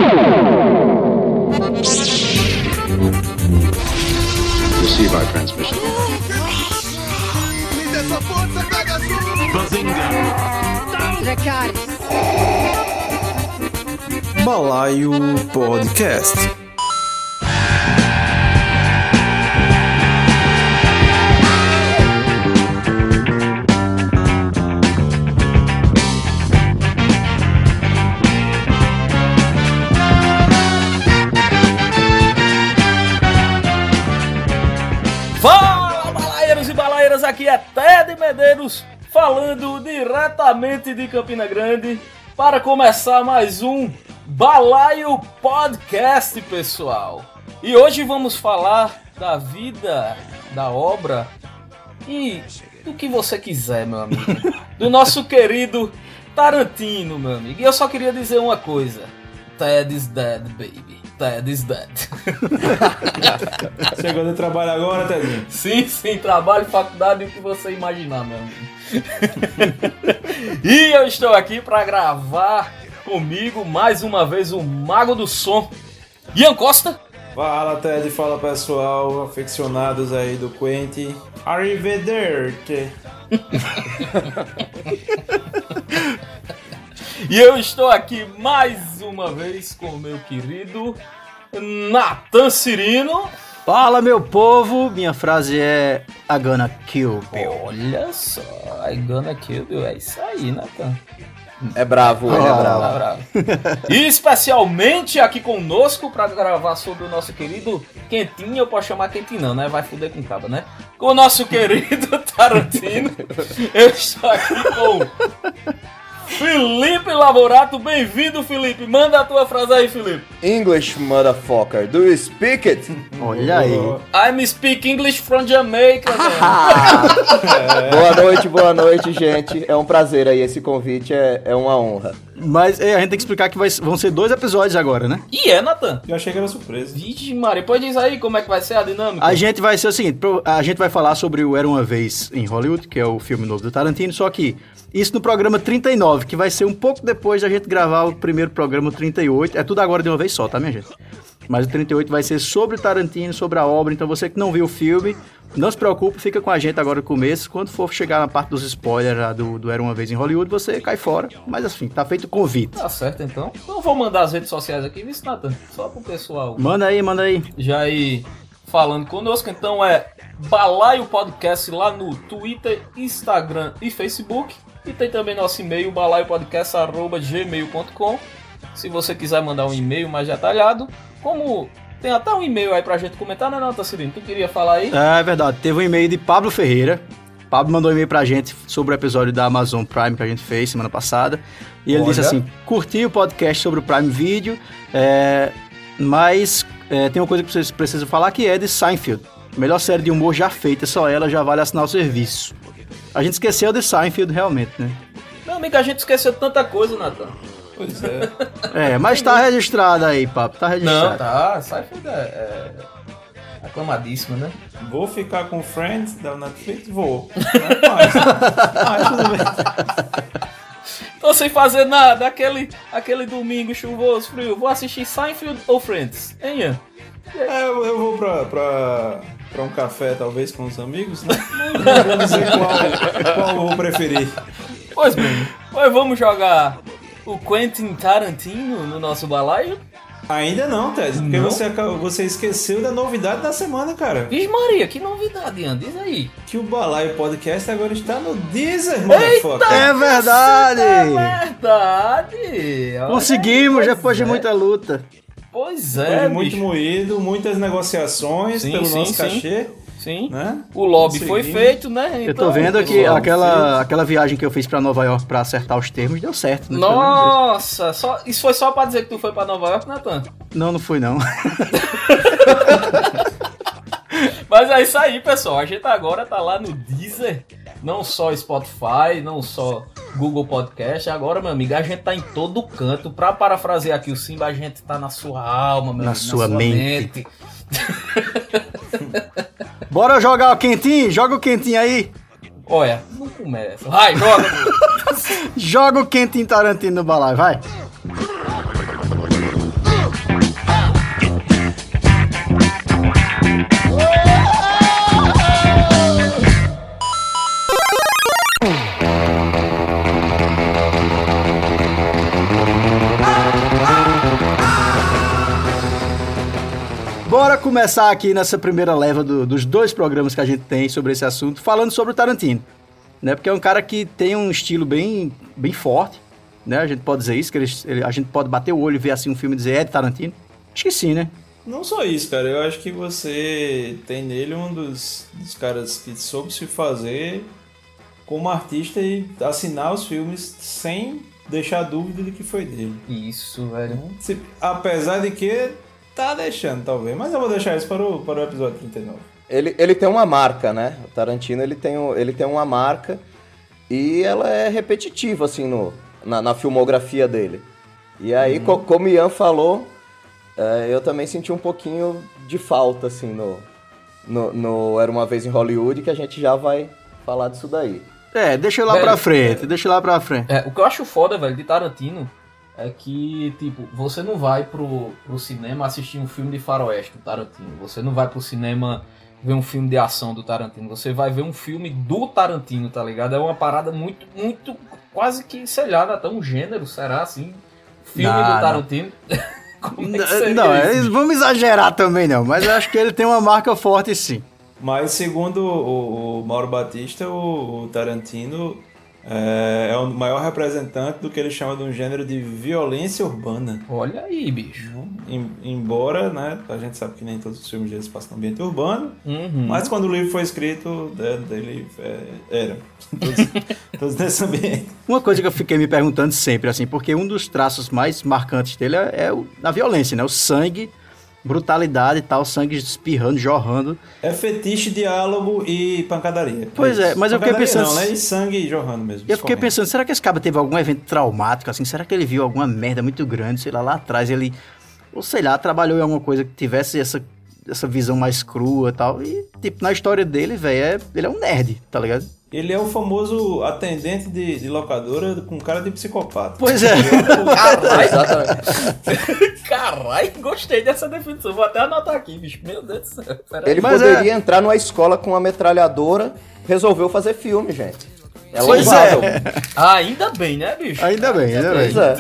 Receive our transmission. Balaio Podcast. Fala, balaeiros e balaeiras, aqui é Ted Medeiros, falando diretamente de Campina Grande, para começar mais um Balaio Podcast, pessoal. E hoje vamos falar da vida, da obra e do que você quiser, meu amigo. Do nosso querido Tarantino, meu amigo. E eu só queria dizer uma coisa: Ted is dead, baby. Ted is dead. Chegou de trabalho agora, Tedinho? Sim, trabalho, faculdade, o que você imaginar, meu amigo. E eu estou aqui para gravar comigo mais uma vez o Mago do Som, Ian Costa. Fala, Ted, fala pessoal, aficionados aí do Quentin. Arrivederci. E eu estou aqui mais uma vez com o meu querido Nathan Cirino. Fala, meu povo, minha frase é I gonna kill Bill. Olha só, I gonna kill Bill, é isso aí, Nathan. É bravo, ele é bravo. E especialmente aqui conosco para gravar sobre o nosso querido Quentinho, eu posso chamar Quentinho não, né? Vai fuder com caba, né? Com o nosso querido Tarantino. Eu estou aqui com Felipe Lavorato. Bem-vindo, Felipe. Manda a tua frase aí, Felipe. English, motherfucker. Do you speak it? Olha aí. I'm speak English from Jamaica, velho. Boa noite, gente. É um prazer aí, esse convite é uma honra. Mas a gente tem que explicar que vão ser 2 episódios agora, né? E é, Nathan? Eu achei que era surpresa. Vixe, Maria, pode dizer aí como é que vai ser a dinâmica? A gente vai ser o seguinte, a gente vai falar sobre o Era Uma Vez em Hollywood, que é o filme novo do Tarantino, só que isso no programa 39, que vai ser um pouco depois da gente gravar o primeiro programa, o 38. É tudo agora de uma vez só, tá, minha gente? Mas o 38 vai ser sobre o Tarantino, sobre a obra. Então você que não viu o filme, não se preocupe, fica com a gente agora no começo. Quando for chegar na parte dos spoilers do Era Uma Vez em Hollywood, você cai fora. Mas assim, tá feito o convite. Tá certo, então. Não vou mandar as redes sociais aqui, viu, Nathan? Só pro pessoal. Manda aí. Já ir falando conosco. Então é Balaio Podcast lá no Twitter, Instagram e Facebook. E tem também nosso e-mail, balaiopodcast@gmail.com. Se você quiser mandar um e-mail mais detalhado, como tem até um e-mail aí pra gente comentar, né, Nathan Cirino? Tu queria falar aí? É verdade, teve um e-mail de Pablo Ferreira. Pablo mandou um e-mail pra gente sobre o episódio da Amazon Prime que a gente fez semana passada. E ele disse assim: curti o podcast sobre o Prime Video, mas tem uma coisa que vocês precisam falar, que é de Seinfeld. Melhor série de humor já feita, só ela já vale assinar o serviço. A gente esqueceu de Seinfeld realmente, né? Meu amigo, a gente esqueceu de tanta coisa, Nathan. Pois é. Mas tá registrado aí, papo, tá registrado. Não, tá. Seinfeld é aclamadíssima, né? Vou ficar com Friends da Netflix? Vou. Mas tudo bem. Tô sem fazer nada, aquele domingo chuvoso, frio. Vou assistir Seinfeld ou Friends? Hein, Ian? Eu vou pra um café, talvez, com os amigos, né? Não vou dizer qual eu vou preferir. Pois bem, vamos jogar o Quentin Tarantino no nosso balaio? Ainda não, Ted, porque você esqueceu da novidade da semana, cara. Vixe Maria, que novidade, Ian? Diz aí. Que o Balaio Podcast agora está no Deezer, motherfucker. É verdade! É verdade! Conseguimos, depois de muita luta. Pois é, muito moído, muitas negociações pelo nosso cachê. Sim, né? O lobby foi feito, né? Eu tô vendo que aquela viagem que eu fiz pra Nova York pra acertar os termos deu certo. Né? Nossa, isso foi só pra dizer que tu foi pra Nova York, Nathan? Não fui não. Mas é isso aí, pessoal. A gente agora tá lá no Deezer. Não só Spotify, não só Google Podcast. Agora, meu amigo, a gente tá em todo canto. Pra parafrasear aqui o Simba, a gente tá na sua alma, meu amigo, na sua mente. Bora jogar o quentinho? Joga o quentinho aí. Olha, não começa. Vai, joga. Joga o Quentin Tarantino no balaio, vai. Bora começar aqui nessa primeira leva dos 2 programas que a gente tem sobre esse assunto, falando sobre o Tarantino, né? Porque é um cara que tem um estilo bem forte, né? A gente pode dizer isso, que a gente pode bater o olho e ver assim um filme e dizer, é de Tarantino? Acho que sim, né? Não só isso, cara. Eu acho que você tem nele um dos caras que soube se fazer como artista e assinar os filmes sem deixar dúvida de que foi dele. Isso, velho. Apesar de que tá deixando, talvez. Mas eu vou deixar isso para o episódio 39. Ele tem uma marca, né? O Tarantino, ele tem uma marca e ela é repetitiva, assim, na filmografia dele. E aí, como o Ian falou, eu também senti um pouquinho de falta, assim, no Era Uma Vez em Hollywood, que a gente já vai falar disso daí. Deixa lá pra frente, o que eu acho foda, velho, de Tarantino é que, tipo, você não vai pro cinema assistir um filme de faroeste do Tarantino. Você não vai pro cinema ver um filme de ação do Tarantino. Você vai ver um filme do Tarantino, tá ligado? É uma parada muito, muito, quase que, sei lá, até um gênero, será, assim? Filme do Tarantino. Como é que seria isso? Vamos exagerar também não, mas eu acho que ele tem uma marca forte sim. Mas segundo o Mauro Batista, o Tarantino é o maior representante do que ele chama de um gênero de violência urbana. Olha aí, bicho. Embora, né, a gente sabe que nem todos os filmes dele se passam no ambiente urbano, mas quando o livro foi escrito, dele era todos nesse ambiente. Uma coisa que eu fiquei me perguntando sempre, assim, porque um dos traços mais marcantes dele é a violência, né? O sangue, brutalidade e tal, sangue espirrando, jorrando. É fetiche, diálogo e pancadaria. Pois é, mas eu fiquei pensando... Não, né? E sangue jorrando mesmo. Eu fiquei pensando, será que esse cara teve algum evento traumático, assim? Será que ele viu alguma merda muito grande, sei lá atrás ele... Ou sei lá, trabalhou em alguma coisa que tivesse essa visão mais crua e tal. E, tipo, na história dele, velho, ele é um nerd, tá ligado? Ele é o famoso atendente de locadora com cara de psicopata. Pois é. Caralho, gostei dessa definição. Vou até anotar aqui, bicho. Meu Deus do céu. Ele poderia entrar numa escola com uma metralhadora, resolveu fazer filme, gente. Pois é. Ainda bem, né, bicho? Ainda bem. Pois é.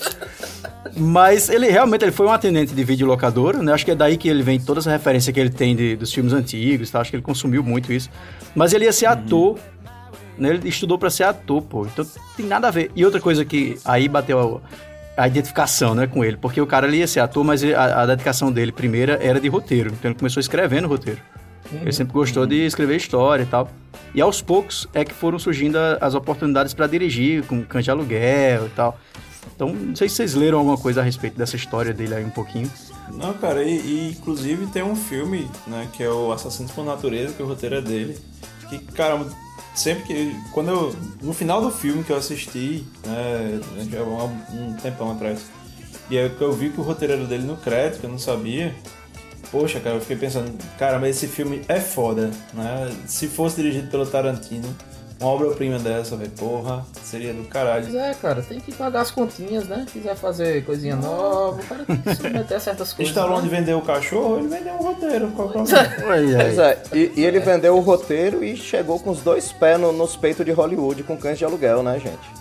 Mas ele realmente foi um atendente de videolocadora, né? Acho que é daí que ele vem toda essa referência que ele tem dos filmes antigos, tá? Acho que ele consumiu muito isso. Mas ele ia ser ator, né? Ele estudou pra ser ator, pô. Então tem nada a ver. E outra coisa que aí bateu a identificação, né, com ele. Porque o cara ele ia ser ator, mas a dedicação dele primeira era de roteiro. Então ele começou escrevendo roteiro. Ele sempre gostou de escrever história e tal. E aos poucos é que foram surgindo as oportunidades pra dirigir, com Cães de Aluguel e tal. Então, não sei se vocês leram alguma coisa a respeito dessa história dele aí um pouquinho. Não, cara, e inclusive tem um filme, né, que é o Assassinos por Natureza, que o roteiro é dele. Que, cara, sempre que... no final do filme que eu assisti, né, já um tempão atrás, e aí eu vi que o roteiro era dele no crédito, que eu não sabia. Poxa, cara, eu fiquei pensando, cara, mas esse filme é foda, né? Se fosse dirigido pelo Tarantino, uma obra-prima dessa, velho, porra, seria do caralho. Pois é, cara, tem que pagar as continhas, né? Se quiser fazer coisinha nova, o cara tem que submeter a certas coisas. Stallone vendeu o cachorro, ele vendeu o roteiro. Pois é, e ele vendeu o roteiro e chegou com os 2 pés nos peitos de Hollywood com Cães de Aluguel, né, gente?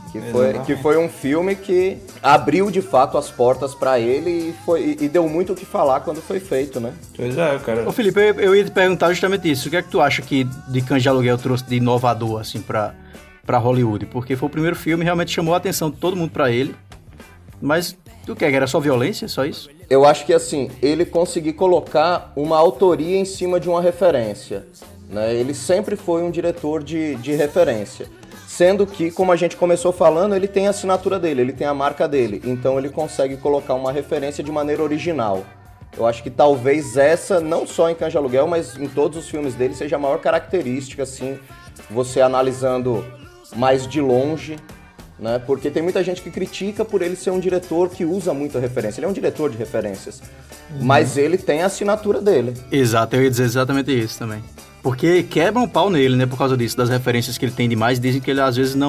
Que foi um filme que abriu de fato as portas pra ele e deu muito o que falar quando foi feito, né? Pois é, cara. Ô Felipe, eu ia te perguntar justamente isso. O que é que tu acha que de Cães de Aluguel trouxe de inovador, assim, pra Hollywood? Porque foi o primeiro filme, realmente chamou a atenção de todo mundo pra ele. Mas o que era só violência, só isso? Eu acho que, assim, ele conseguiu colocar uma autoria em cima de uma referência, né? Ele sempre foi um diretor de referência. Sendo que, como a gente começou falando, ele tem a assinatura dele, ele tem a marca dele. Então ele consegue colocar uma referência de maneira original. Eu acho que talvez essa, não só em Cães de Aluguel, mas em todos os filmes dele, seja a maior característica, assim, você analisando mais de longe, né? Porque tem muita gente que critica por ele ser um diretor que usa muita referência. Ele é um diretor de referências, mas ele tem a assinatura dele. Exato, eu ia dizer exatamente isso também. Porque quebram o pau nele, né, por causa disso, das referências que ele tem demais. Dizem que ele, às vezes,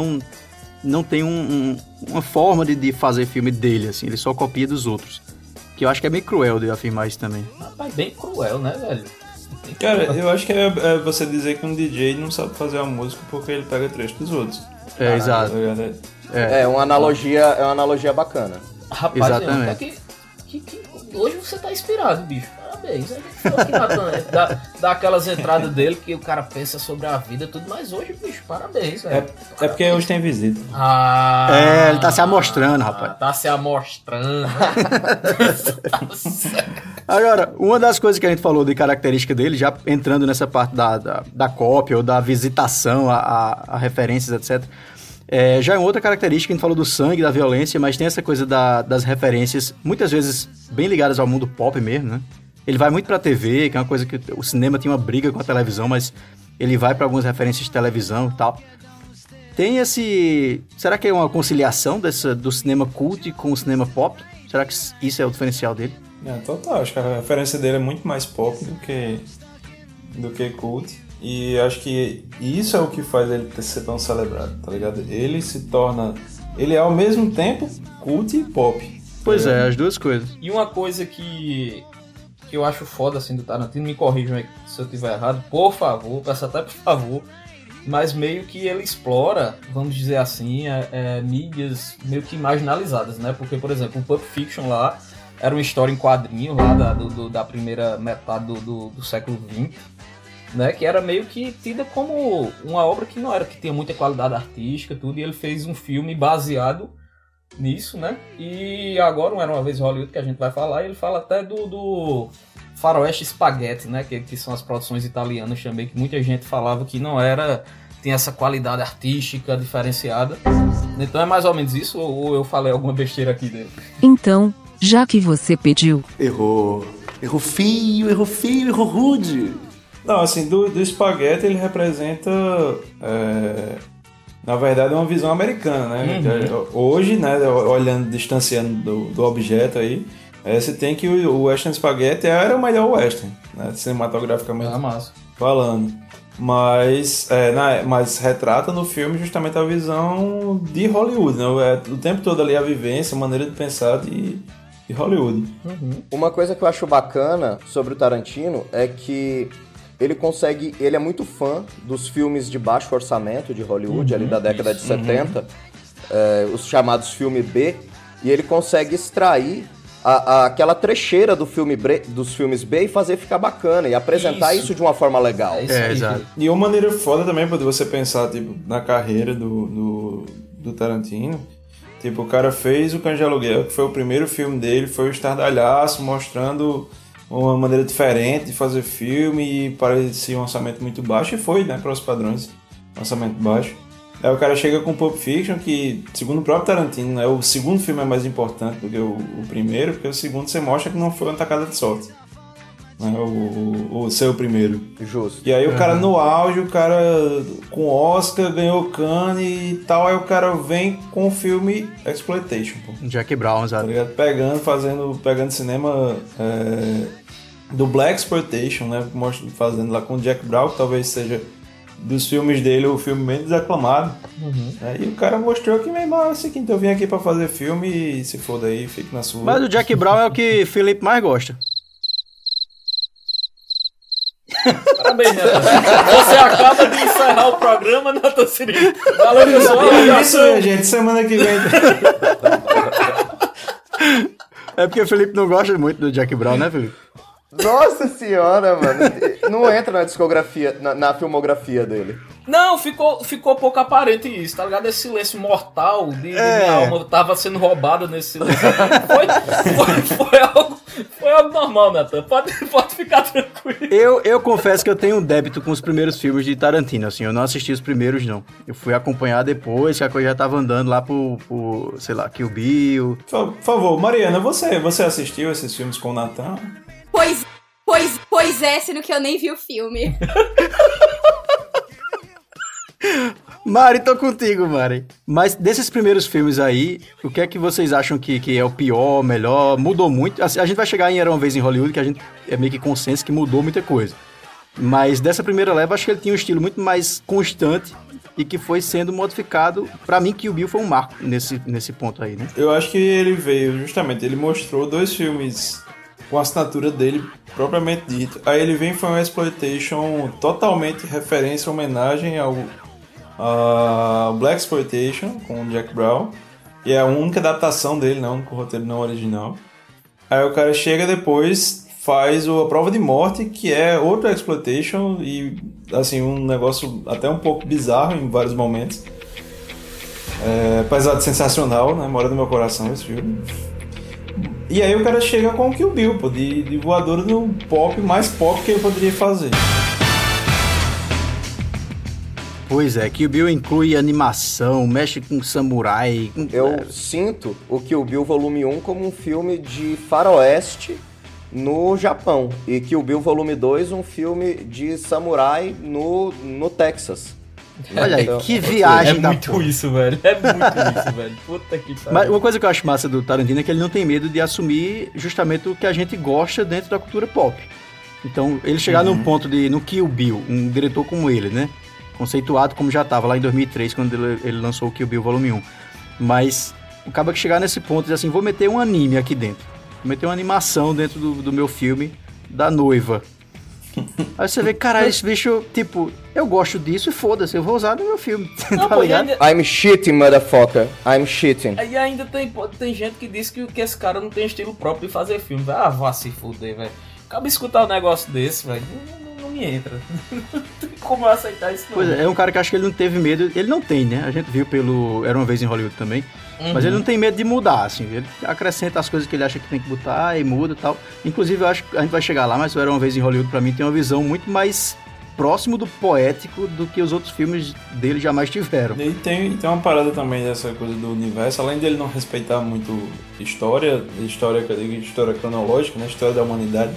não tem uma forma de fazer filme dele, assim. Ele só copia dos outros. Que eu acho que é meio cruel de afirmar isso também. Rapaz, bem cruel, né, velho? Cara, eu acho que é você dizer que um DJ não sabe fazer uma música porque ele pega trecho dos outros. É, exato. É uma analogia bacana. Rapaz, exatamente. que hoje você tá inspirado, bicho. parabéns. A gente falou que dá aquelas entradas dele que o cara pensa sobre a vida e tudo, mas hoje, bicho, parabéns, velho. É porque hoje tem visita. Ele tá se amostrando, rapaz. Tá se amostrando. Agora, uma das coisas que a gente falou de característica dele, já entrando nessa parte da cópia ou da visitação a referências, etc., já é outra característica, a gente falou do sangue, da violência, mas tem essa coisa das referências, muitas vezes bem ligadas ao mundo pop mesmo, né? Ele vai muito pra TV, que é uma coisa que o cinema tinha uma briga com a televisão, mas ele vai pra algumas referências de televisão e tal. Tem esse... Será que é uma conciliação do cinema cult com o cinema pop? Será que isso é o diferencial dele? Total, acho que a referência dele é muito mais pop do que cult. E acho que isso é o que faz ele ser tão celebrado, tá ligado? Ele se torna... Ele é ao mesmo tempo cult e pop. Pois é, as duas coisas. E uma coisa que eu acho foda, assim, do Tarantino, me corrijam aí se eu estiver errado, por favor, peço até por favor, mas meio que ele explora, vamos dizer assim, mídias meio que marginalizadas, né? Porque, por exemplo, o Pulp Fiction lá era uma história em quadrinho lá da primeira metade do século XX, né, que era meio que tida como uma obra que não era, que tinha muita qualidade artística, tudo, e ele fez um filme baseado nisso, né, e agora, Era Uma Vez em Hollywood, que a gente vai falar, ele fala até do Faroeste Spaghetti, né, que são as produções italianas também, que muita gente falava que não era, tem essa qualidade artística diferenciada, então é mais ou menos isso, ou eu falei alguma besteira aqui dele? Então, já que você pediu... Errou feio, errou rude. Não, assim, do Spaghetti ele representa, na verdade, uma visão americana, né? Hoje, né, olhando, distanciando do objeto aí, você tem que o Western Spaghetti era o melhor Western, né, cinematograficamente falando. Mas retrata no filme justamente a visão de Hollywood, né? O tempo todo ali a vivência, a maneira de pensar de Hollywood. Uma coisa que eu acho bacana sobre o Tarantino é que ele é muito fã dos filmes de baixo orçamento de Hollywood, ali da década de 70, os chamados filme B, e ele consegue extrair aquela trecheira dos filmes B e fazer ficar bacana, e apresentar isso de uma forma legal. Exato. E uma maneira foda também pra você pensar, tipo, na carreira do Tarantino. Tipo, o cara fez o Cães de Aluguel, que foi o primeiro filme dele, foi o estardalhaço, mostrando uma maneira diferente de fazer filme, e parecia um orçamento muito baixo, e foi, né, para os padrões, orçamento baixo. Aí o cara chega com Pulp Fiction, que, segundo o próprio Tarantino, né, o segundo filme é mais importante do que o primeiro, porque o segundo você mostra que não foi uma tacada de sorte, né, o seu primeiro. Justo. E aí o cara no auge, o cara com Oscar, ganhou Cannes e tal, aí o cara vem com o filme Exploitation, pô. Jack Brown, Tá exato. ligado? Pegando cinema do Black Exploitation, né? Fazendo lá com o Jack Brown, que talvez seja dos filmes dele o filme menos aclamado. E o cara mostrou que, meu irmão, é o seguinte, eu vim aqui pra fazer filme e se foda aí, fique na sua. Mas o Jack Brown é o que Felipe mais gosta. Parabéns, Nathan. Você acaba de encerrar o programa, Nathan Cirilo. Valeu, pessoal. É isso aí, gente. Semana que vem. É porque o Felipe não gosta muito do Jack Brown, né, Felipe? Nossa senhora, mano. Não entra na discografia, na filmografia dele. Não, ficou pouco aparente isso, tá ligado? Esse silêncio mortal de minha alma tava sendo roubada nesse silêncio. Foi algo normal, Nathan. Pode ficar tranquilo. Eu confesso que eu tenho um débito com os primeiros filmes de Tarantino, assim. Eu não assisti os primeiros, não. Eu fui acompanhar depois, que a coisa já tava andando lá pro sei lá, Kill Bill. Por favor, Mariana, você assistiu esses filmes com o Nathan? Pois é, sendo que eu nem vi o filme. Mari, tô contigo, Mari. Mas desses primeiros filmes aí, o que é que vocês acham que é o pior, melhor? Mudou muito? A gente vai chegar em Era Uma Vez em Hollywood, que a gente é meio que consenso que mudou muita coisa. Mas dessa primeira leva, acho que ele tinha um estilo muito mais constante e que foi sendo modificado. Pra mim, Kill Bill foi um marco nesse ponto aí, né? Eu acho que ele veio, justamente, ele mostrou 2 filmes com a assinatura dele, propriamente dito. Aí ele vem e foi uma exploitation totalmente referência, homenagem ao Black Exploitation, com o Jack Brown. E é a única adaptação dele, não, o único roteiro não original. Aí o cara chega depois, faz A Prova de Morte, que é outra exploitation e, assim, um negócio até um pouco bizarro em vários momentos. Apesar de sensacional, né? Mora no meu coração esse filme. E aí o cara chega com o Kill Bill, pô, de voadora no pop, mais pop que ele poderia fazer. Pois é, Kill Bill inclui animação, mexe com samurai. Eu sinto o Kill Bill Volume 1 como um filme de faroeste no Japão. E Kill Bill Volume 2 um filme de samurai no Texas. Olha aí, Então, que viagem da muito porra. isso, velho. É muito isso, velho. Puta que pariu. Mas uma coisa que eu acho massa do Tarantino é que ele não tem medo de assumir justamente o que a gente gosta dentro da cultura pop. Então, ele chegar num ponto no Kill Bill, um diretor como ele, né? Conceituado como já estava lá em 2003, quando ele lançou o Kill Bill Volume 1. Mas o cara que chegar nesse ponto e dizer assim, vou meter um anime aqui dentro. Vou meter uma animação dentro do meu filme da noiva. Aí você vê, caralho, esse bicho, tipo, eu gosto disso e foda-se, eu vou usar no meu filme. Não, tá pô, e ligado? ainda, I'm shitting, motherfucker. I'm shitting. e ainda tem gente que diz que esse cara não tem estilo próprio de fazer filme. Ah, vá se fuder, velho. Acaba de escutar um negócio desse, velho. Não me entra. Não tem como eu aceitar isso, não. Pois é um cara que acho que ele não teve medo, ele não tem, né? A gente viu pelo Era Uma Vez em Hollywood também, mas ele não tem medo de mudar, assim, ele acrescenta as coisas que ele acha que tem que botar e muda e tal. Inclusive, eu acho que a gente vai chegar lá, mas o Era Uma Vez em Hollywood, pra mim, tem uma visão muito mais próximo do poético do que os outros filmes dele jamais tiveram. E tem uma parada também dessa coisa do universo, além dele não respeitar muito história que eu digo, história cronológica, né? História da humanidade.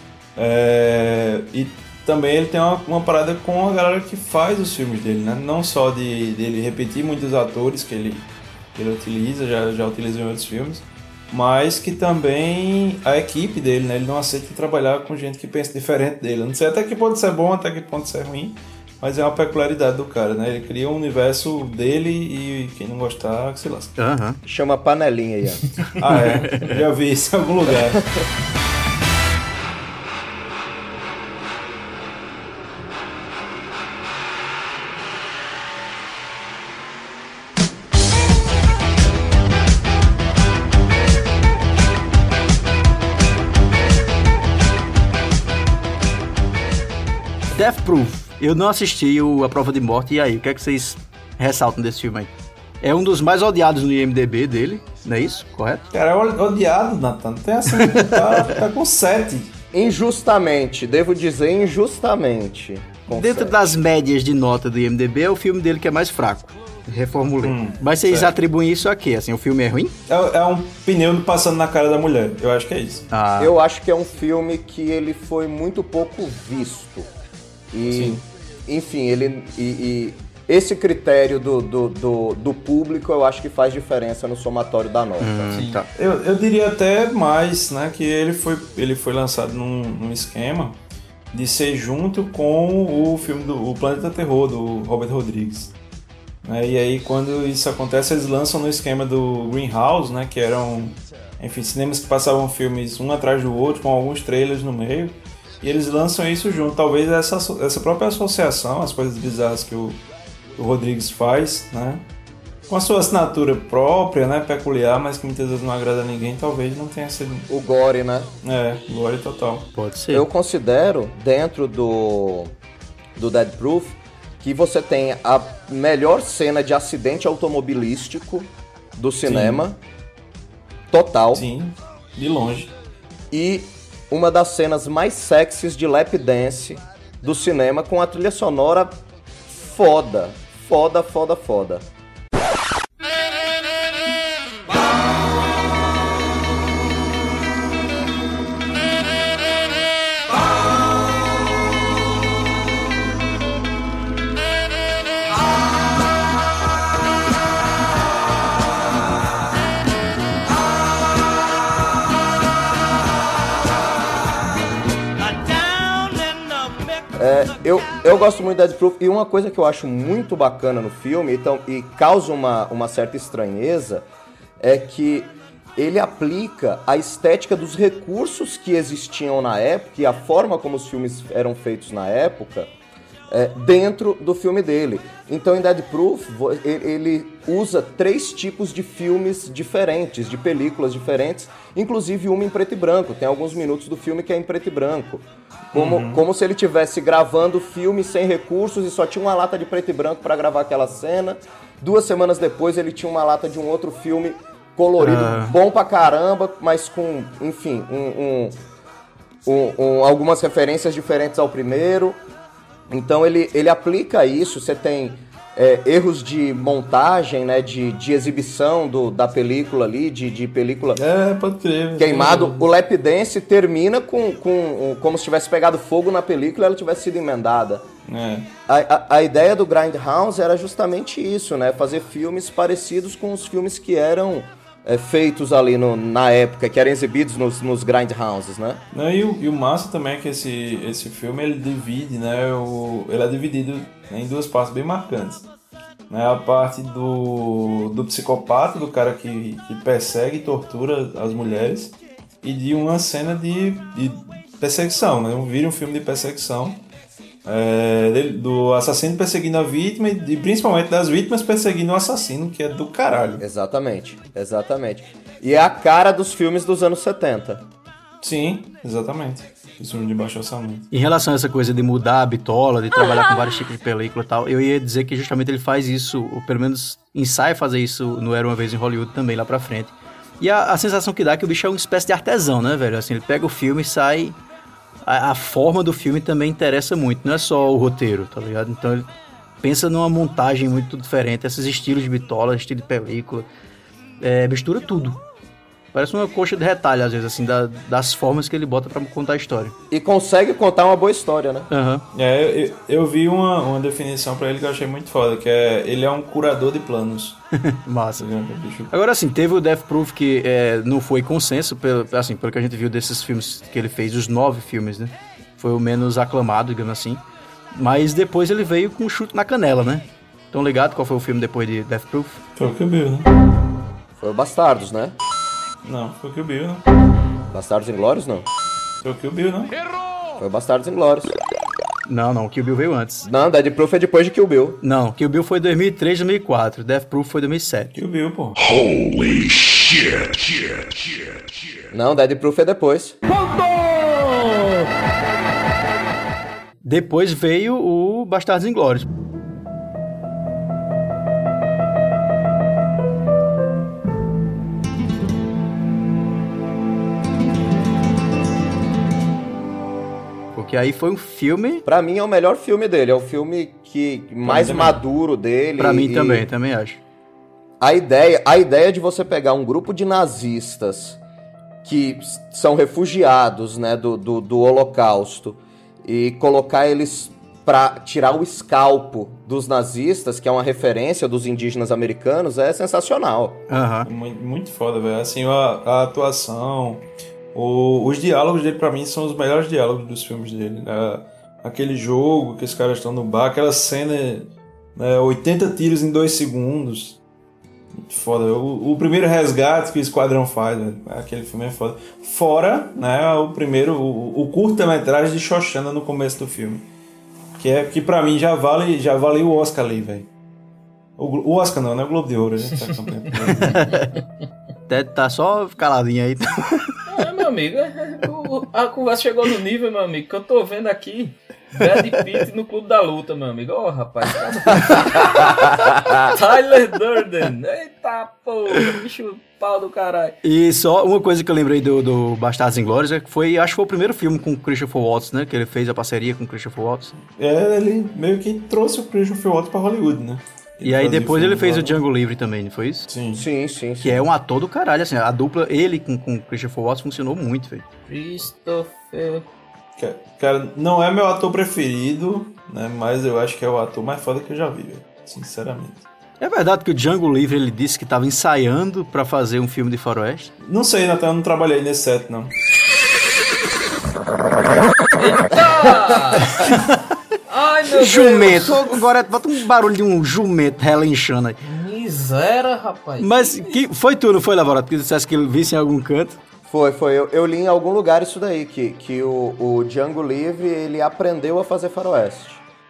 E também ele tem uma parada com a galera que faz os filmes dele, né? Não só dele repetir muitos atores que ele utiliza, já utilizou em outros filmes, mas que também a equipe dele, né? Ele não aceita trabalhar com gente que pensa diferente dele. Eu não sei até que ponto isso é bom, até que ponto isso é ruim, mas é uma peculiaridade do cara, né? Ele cria um universo dele e quem não gostar, que se lasca. Chama panelinha aí, ó. Já vi isso em algum lugar. Death Proof, eu não assisti A Prova de Morte, e aí, o que é que vocês ressaltam desse filme aí? É um dos mais odiados no IMDb dele, não é isso? Correto? Cara, é odiado, Nathan. Não tem assim, tá com 7. Injustamente, devo dizer injustamente. Dentro das médias de nota do IMDb, é o filme dele que é mais fraco. Reformulei. Mas vocês atribuem isso a quê? Assim, o filme é ruim? É um pneu passando na cara da mulher. Eu acho que é isso. Eu acho que é um filme que ele foi muito pouco visto. E, enfim, esse critério do público eu acho que faz diferença no somatório da nota. Tá. Eu diria até mais, né, que ele foi lançado num esquema de ser junto com o filme O Planeta Terror, do Robert Rodrigues. E aí, quando isso acontece, eles lançam no esquema do Greenhouse, né, que eram, enfim, cinemas que passavam filmes um atrás do outro, com alguns trailers no meio, e eles lançam isso junto. Talvez essa própria associação, as coisas bizarras que o Rodrigues faz, né, com a sua assinatura própria, né, peculiar, mas que muitas vezes não agrada a ninguém, talvez não tenha sido... O gore, né? Gore total. Pode ser. Eu considero, dentro do Death Proof, que você tem a melhor cena de acidente automobilístico do cinema. Total. Sim, de longe. E uma das cenas mais sexys de lap dance do cinema, com a trilha sonora foda. Foda. Eu gosto muito de Death Proof, e uma coisa que eu acho muito bacana no filme, e causa uma certa estranheza, é que ele aplica a estética dos recursos que existiam na época, e a forma como os filmes eram feitos na época, dentro do filme dele. Então, em Dead Proof, ele usa 3 tipos de filmes diferentes, de películas diferentes, inclusive uma em preto e branco. Tem alguns minutos do filme que é em preto e branco. Como se ele estivesse gravando o filme sem recursos e só tinha uma lata de preto e branco para gravar aquela cena. 2 semanas depois, ele tinha uma lata de um outro filme colorido, bom pra caramba, mas com, enfim, algumas referências diferentes ao primeiro. Então ele aplica isso. Você tem erros de montagem, né, de exibição da película ali, de película pode crer, queimado. O Lap Dance termina com como se tivesse pegado fogo na película e ela tivesse sido emendada. A ideia do Grindhouse era justamente isso, né, fazer filmes parecidos com os filmes que eram feitos ali na época, que eram exibidos nos Grindhouses, né? E o massa também é que esse filme, ele divide, né? Ele é dividido em 2 partes bem marcantes. Né? A parte do psicopata, do cara que persegue e tortura as mulheres, e de uma cena de perseguição, né? Vira um filme de perseguição. Do assassino perseguindo a vítima e principalmente das vítimas perseguindo o assassino, que é do caralho. Exatamente. E é a cara dos filmes dos anos 70. Sim, exatamente. Os filmes de baixo orçamento. Em relação a essa coisa de mudar a bitola, de trabalhar com vários tipos de película e tal, eu ia dizer que justamente ele faz isso, ou pelo menos ensaia fazer isso no Era Uma Vez em Hollywood também, lá pra frente. E a sensação que dá é que o bicho é uma espécie de artesão, né, velho? Assim, ele pega o filme e sai... A forma do filme também interessa muito, não é só o roteiro, tá ligado? Então ele pensa numa montagem muito diferente, esses estilos de bitola, estilo de película, mistura tudo. Parece uma coxa de retalho, às vezes, assim, das formas que ele bota pra contar a história. E consegue contar uma boa história, né? Eu vi uma definição pra ele que eu achei muito foda, que ele é um curador de planos. Massa. Agora, assim, teve o Death Proof que não foi consenso, pelo que a gente viu desses filmes que ele fez, os 9 filmes, né? Foi o menos aclamado, digamos assim. Mas depois ele veio com um chute na canela, né? Tão ligado qual foi o filme depois de Death Proof? Foi o Kill Bill, né? Foi o Bastardos, né? Não, foi o Kill Bill, né? Bastardos Inglórios, não? Foi o Kill Bill, não? Foi o Bastardos Inglórios. Não, Kill Bill veio antes. Não, Dead Proof é depois de Kill Bill. Não, Kill Bill foi 2003, 2004. Death Proof foi 2007. Kill Bill, pô. Holy shit. Não, Dead Proof é depois. Depois veio o Bastardos Inglórios. Porque aí foi um filme... Pra mim é o melhor filme dele, é o filme mais maduro dele. Pra mim também acho. A ideia de você pegar um grupo de nazistas que são refugiados, né, do Holocausto e colocar eles pra tirar o escalpo dos nazistas, que é uma referência dos indígenas americanos, é sensacional. Muito foda, velho. Assim, a atuação... Os diálogos dele, pra mim, são os melhores diálogos dos filmes dele. Aquele jogo que os caras estão no bar, aquela cena, 80 tiros em 2 segundos. Muito foda. O primeiro resgate que o Esquadrão faz, velho. Aquele filme é foda. Fora, né, o primeiro, o curta-metragem de Xoxana no começo do filme. Que pra mim já vale o Oscar ali, velho. O Oscar não, né? O Globo de Ouro. A gente tá campeão. Tá só caladinho aí. Meu amigo, a conversa chegou no nível, meu amigo, que eu tô vendo aqui Brad Pitt no Clube da Luta, meu amigo. Rapaz, Tyler Durden. Eita porra, bicho pau do caralho. E só uma coisa que eu lembrei do Bastardos Inglórios acho que foi o primeiro filme com o Christopher Waltz, né? Que ele fez a parceria com o Christopher Waltz. Ele meio que trouxe o Christopher Waltz pra Hollywood, né? E aí depois ele fez o Django Livre também, não foi isso? Sim. Que é um ator do caralho, assim, a dupla, ele com o Christopher Waltz funcionou muito, velho. Christopher... Cara, não é meu ator preferido, né, mas eu acho que é o ator mais foda que eu já vi, velho, sinceramente. É verdade que o Django Livre, ele disse que tava ensaiando pra fazer um filme de faroeste? Não sei, Natan, eu não trabalhei nesse set, não. Eita! Ai, meu jumento. Deus. Agora bota um barulho de um jumento relinchando aí. Miséria, rapaz. Mas foi tu, não foi, Lavorato, que dissesse que ele visse em algum canto? Foi. Eu li em algum lugar isso daí, que o Django Livre, ele aprendeu a fazer faroeste.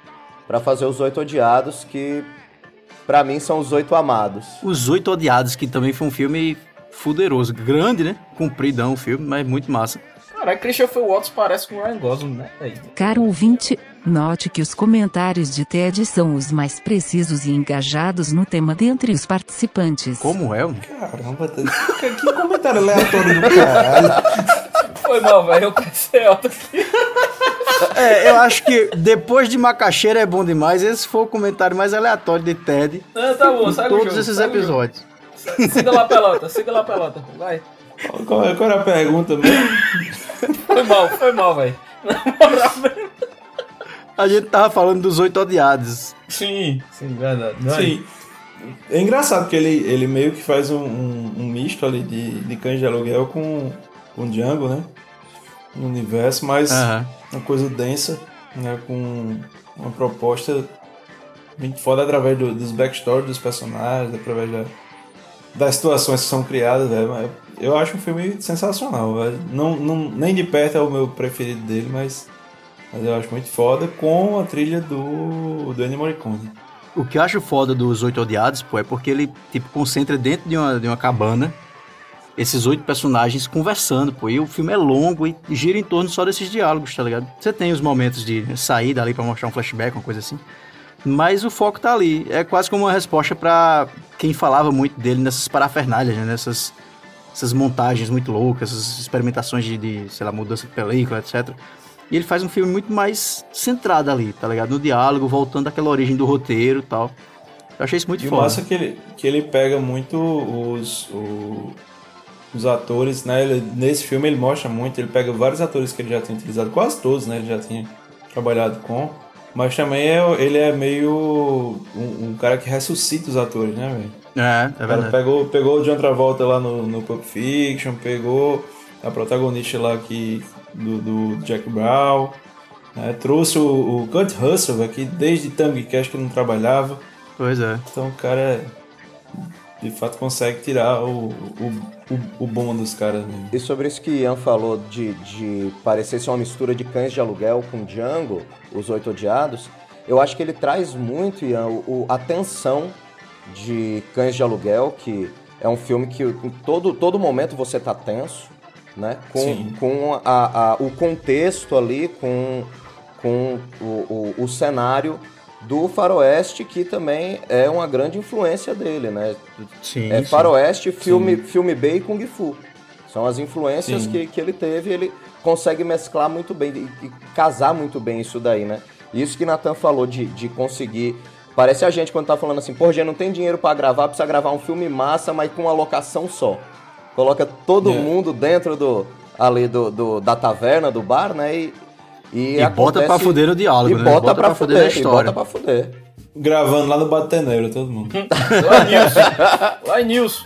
pra fazer Os Oito Odiados, que pra mim são Os Oito Amados. Os Oito Odiados, que também foi um filme fuderoso, grande, né? Compridão o filme, mas muito massa. Cara, Christopher Waltz parece com o Ryan Gosling, né? Caro ouvinte, note que os comentários de Ted são os mais precisos e engajados no tema dentre os participantes. Como é? Caramba, que comentário aleatório do caralho. Foi mal, velho, eu pensei alto aqui. Eu acho que depois de Macaxeira é bom demais. Esse foi o comentário mais aleatório de Ted. Não, tá bom, segue o jogo. Todos esses episódios. Siga lá a pelota, vai. Qual era a pergunta mesmo? Foi mal, velho. Na moral mesmo. A gente tava falando dos Oito Odiados. Sim, verdade. Sim. É engraçado que ele meio que faz um misto ali de Cães de Aluguel com Django, né? No universo, mas uma coisa densa, né? Com uma proposta muito foda através dos backstories dos personagens, através das situações que são criadas, velho. Eu acho um filme sensacional, velho. Nem de perto é o meu preferido dele, mas eu acho muito foda, com a trilha do Ennio Morricone. O que eu acho foda dos Oito Odiados, pô, é porque ele, tipo, concentra dentro de uma cabana esses 8 personagens conversando, pô. E o filme é longo e gira em torno só desses diálogos, tá ligado? Você tem os momentos de sair dali pra mostrar um flashback, uma coisa assim. Mas o foco tá ali. É quase como uma resposta pra quem falava muito dele nessas parafernálias, né? Essas montagens muito loucas, essas experimentações de sei lá, mudança de película, etc. E ele faz um filme muito mais centrado ali, tá ligado? No diálogo, voltando àquela origem do roteiro e tal. Eu achei isso muito foda. E o massa é que ele pega muito os atores, né? Nesse filme ele mostra muito, ele pega vários atores que ele já tinha utilizado, quase todos, né? Ele já tinha trabalhado com. Mas também ele é meio um cara que ressuscita os atores, né, velho? É verdade. Pegou o John Travolta lá no Pulp Fiction, pegou a protagonista lá do Jack Brown, né? Trouxe o Kurt Russell, véio, que desde Tango Cash que não trabalhava. Pois é. Então o cara de fato consegue tirar o bom dos caras mesmo. E sobre isso que Ian falou de parecer ser uma mistura de Cães de Aluguel com Django, Os Oito Odiados, eu acho que ele traz muito, Ian, a tensão de Cães de Aluguel, que é um filme que em todo momento você tá tenso, né? Com o contexto ali, com o cenário do faroeste, que também é uma grande influência dele, né? Sim, faroeste, filme B e Kung Fu. São as influências que ele teve, ele consegue mesclar muito bem e casar muito bem isso daí, né? Isso que Nathan falou de conseguir... Parece a gente quando tá falando assim, pô, gente, não tem dinheiro pra gravar, precisa gravar um filme massa, mas com uma locação só. Coloca todo mundo dentro da taverna, do bar, né? E bota pra fuder o diálogo, né? Bota pra fuder a história. Bota pra fuder. Gravando lá no Bateneiro, todo mundo. Lá em News.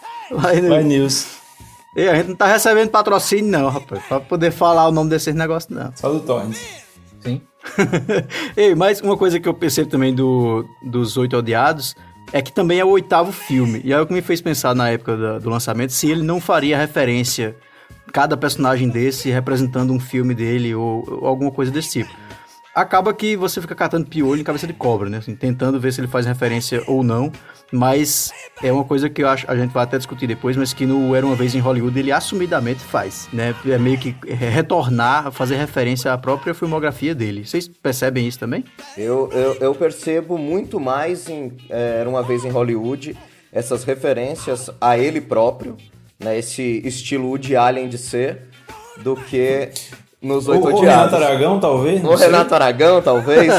E a gente não tá recebendo patrocínio não, rapaz. Pra poder falar o nome desses negócios, não. Só do Torrens. Sim. Ei, mas uma coisa que eu percebo também dos Oito Odiados é que também é o 8º filme. E é o que me fez pensar na época do lançamento se ele não faria referência, cada personagem desse representando um filme dele ou alguma coisa desse tipo. Acaba que você fica catando piolho em cabeça de cobra, né? Assim, tentando ver se ele faz referência ou não. Mas é uma coisa que eu acho, a gente vai até discutir depois, mas que no Era Uma Vez em Hollywood ele assumidamente faz, né? É meio que retornar, fazer referência à própria filmografia dele. Vocês percebem isso também? Eu percebo muito mais em Era Uma Vez em Hollywood essas referências a ele próprio, né? Esse estilo Woody Allen de ser, do que nos Oito Odiados. O Renato Aragão, talvez? O Renato Aragão, talvez.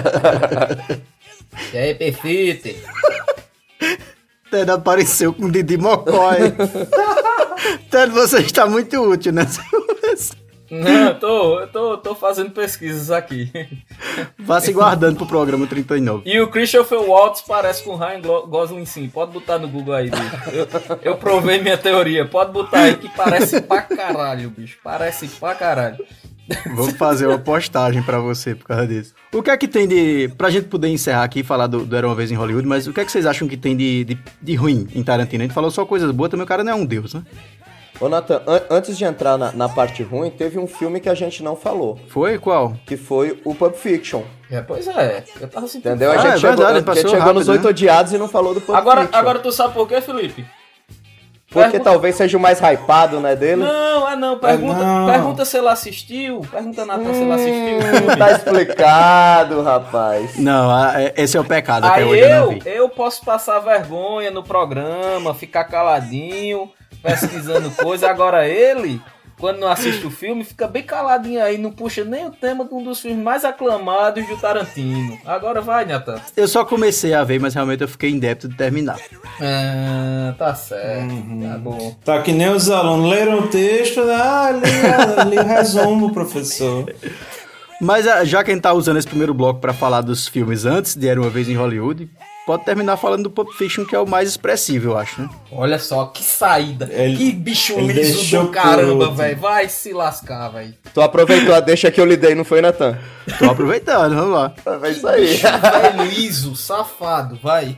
E aí, perfeito. Ted apareceu com o Didi Mocói. Ted, você está muito útil nessa. Não, eu tô fazendo pesquisas aqui. Vá se guardando pro programa 39. E o Christopher Waltz parece com o Ryan Gosling, sim. Pode botar no Google aí, bicho. Eu provei minha teoria. Pode botar aí que parece pra caralho, bicho. Parece pra caralho. Vou fazer uma postagem pra você por causa disso. O que é que tem pra gente poder encerrar aqui e falar do Era Uma Vez em Hollywood, mas o que é que vocês acham que tem de ruim em Tarantino? A gente falou só coisas boas, também o cara não é um deus, né? Ô, Nathan, antes de entrar na parte ruim, teve um filme que a gente não falou. Foi? Qual? Que foi o Pulp Fiction. Pois é. Eu tava sentindo. Entendeu? A gente chegou nos 8 odiados e não falou do Pulp Fiction. Agora tu sabe por quê, Felipe? Porque talvez seja o mais hypado, né, dele? Não. Pergunta se ele assistiu. Pergunta, Nathan, se ele assistiu. Tá explicado, rapaz. Não, esse é o pecado. Aí até hoje eu não vi. eu posso passar vergonha no programa, ficar caladinho, pesquisando coisa. Agora ele, quando não assiste o filme, fica bem caladinho aí, não puxa nem o tema de um dos filmes mais aclamados do Tarantino. Agora vai, Nathan. Eu só comecei a ver, mas realmente eu fiquei em débito de terminar. Tá certo, tá bom. Tá que nem os alunos leram o texto, li o resumo, professor. Mas já que a gente tá usando esse primeiro bloco pra falar dos filmes antes de Era Uma Vez em Hollywood, pode terminar falando do Pulp Fiction, que é o mais expressivo, eu acho, né? Olha só, que saída. Que bicho liso do caramba, velho. Vai se lascar, velho. Tu aproveitou a deixa que eu lhe dei, não foi, Nathan? Tô aproveitando, vamos lá. É isso aí. Bicho velho liso, safado, vai.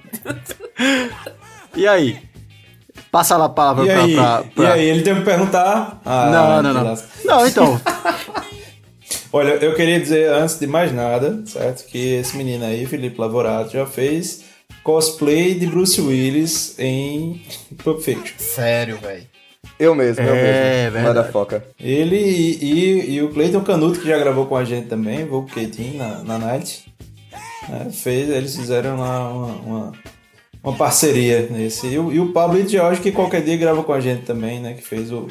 E aí? Passa lá a palavra E aí, ele tem que perguntar... Não, então... Olha, eu queria dizer, antes de mais nada, certo? Que esse menino aí, Felipe Lavorato, já fez cosplay de Bruce Willis em Pulp Fiction. Sério, velho. Eu mesmo. Motherfucker. Ele e o Clayton Canuto, que já gravou com a gente também, vulgo Keitin na Night, né, eles fizeram lá uma parceria nesse. E o Pablo e George, que qualquer dia grava com a gente também, né? Que fez o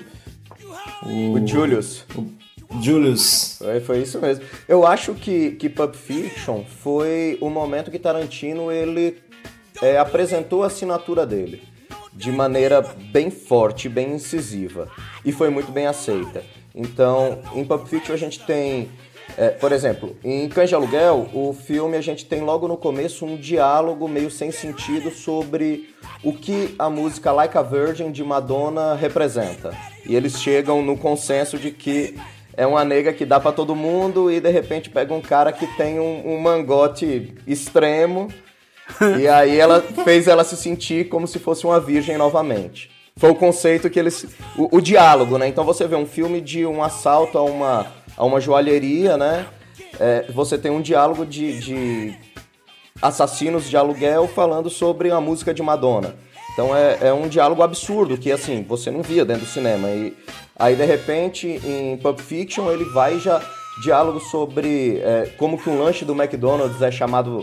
Julius. Julius. Foi isso mesmo. Eu acho que Pulp Fiction foi o momento que Tarantino ele apresentou a assinatura dele de maneira bem forte, bem incisiva, e foi muito bem aceita. Então, em Pulp Fiction a gente tem, por exemplo, em Cães de Aluguel, o filme a gente tem logo no começo um diálogo meio sem sentido sobre o que a música Like a Virgin de Madonna representa. E eles chegam no consenso de que é uma nega que dá pra todo mundo e de repente pega um cara que tem um mangote extremo e aí fez ela se sentir como se fosse uma virgem novamente. Foi o conceito que eles... O diálogo, né? Então você vê um filme de um assalto a uma joalheria, né? Você tem um diálogo de assassinos de aluguel falando sobre a música de Madonna. Então é um diálogo absurdo que, assim, você não via dentro do cinema. E aí, de repente, em Pulp Fiction, ele vai já diálogo sobre como que um lanche do McDonald's é chamado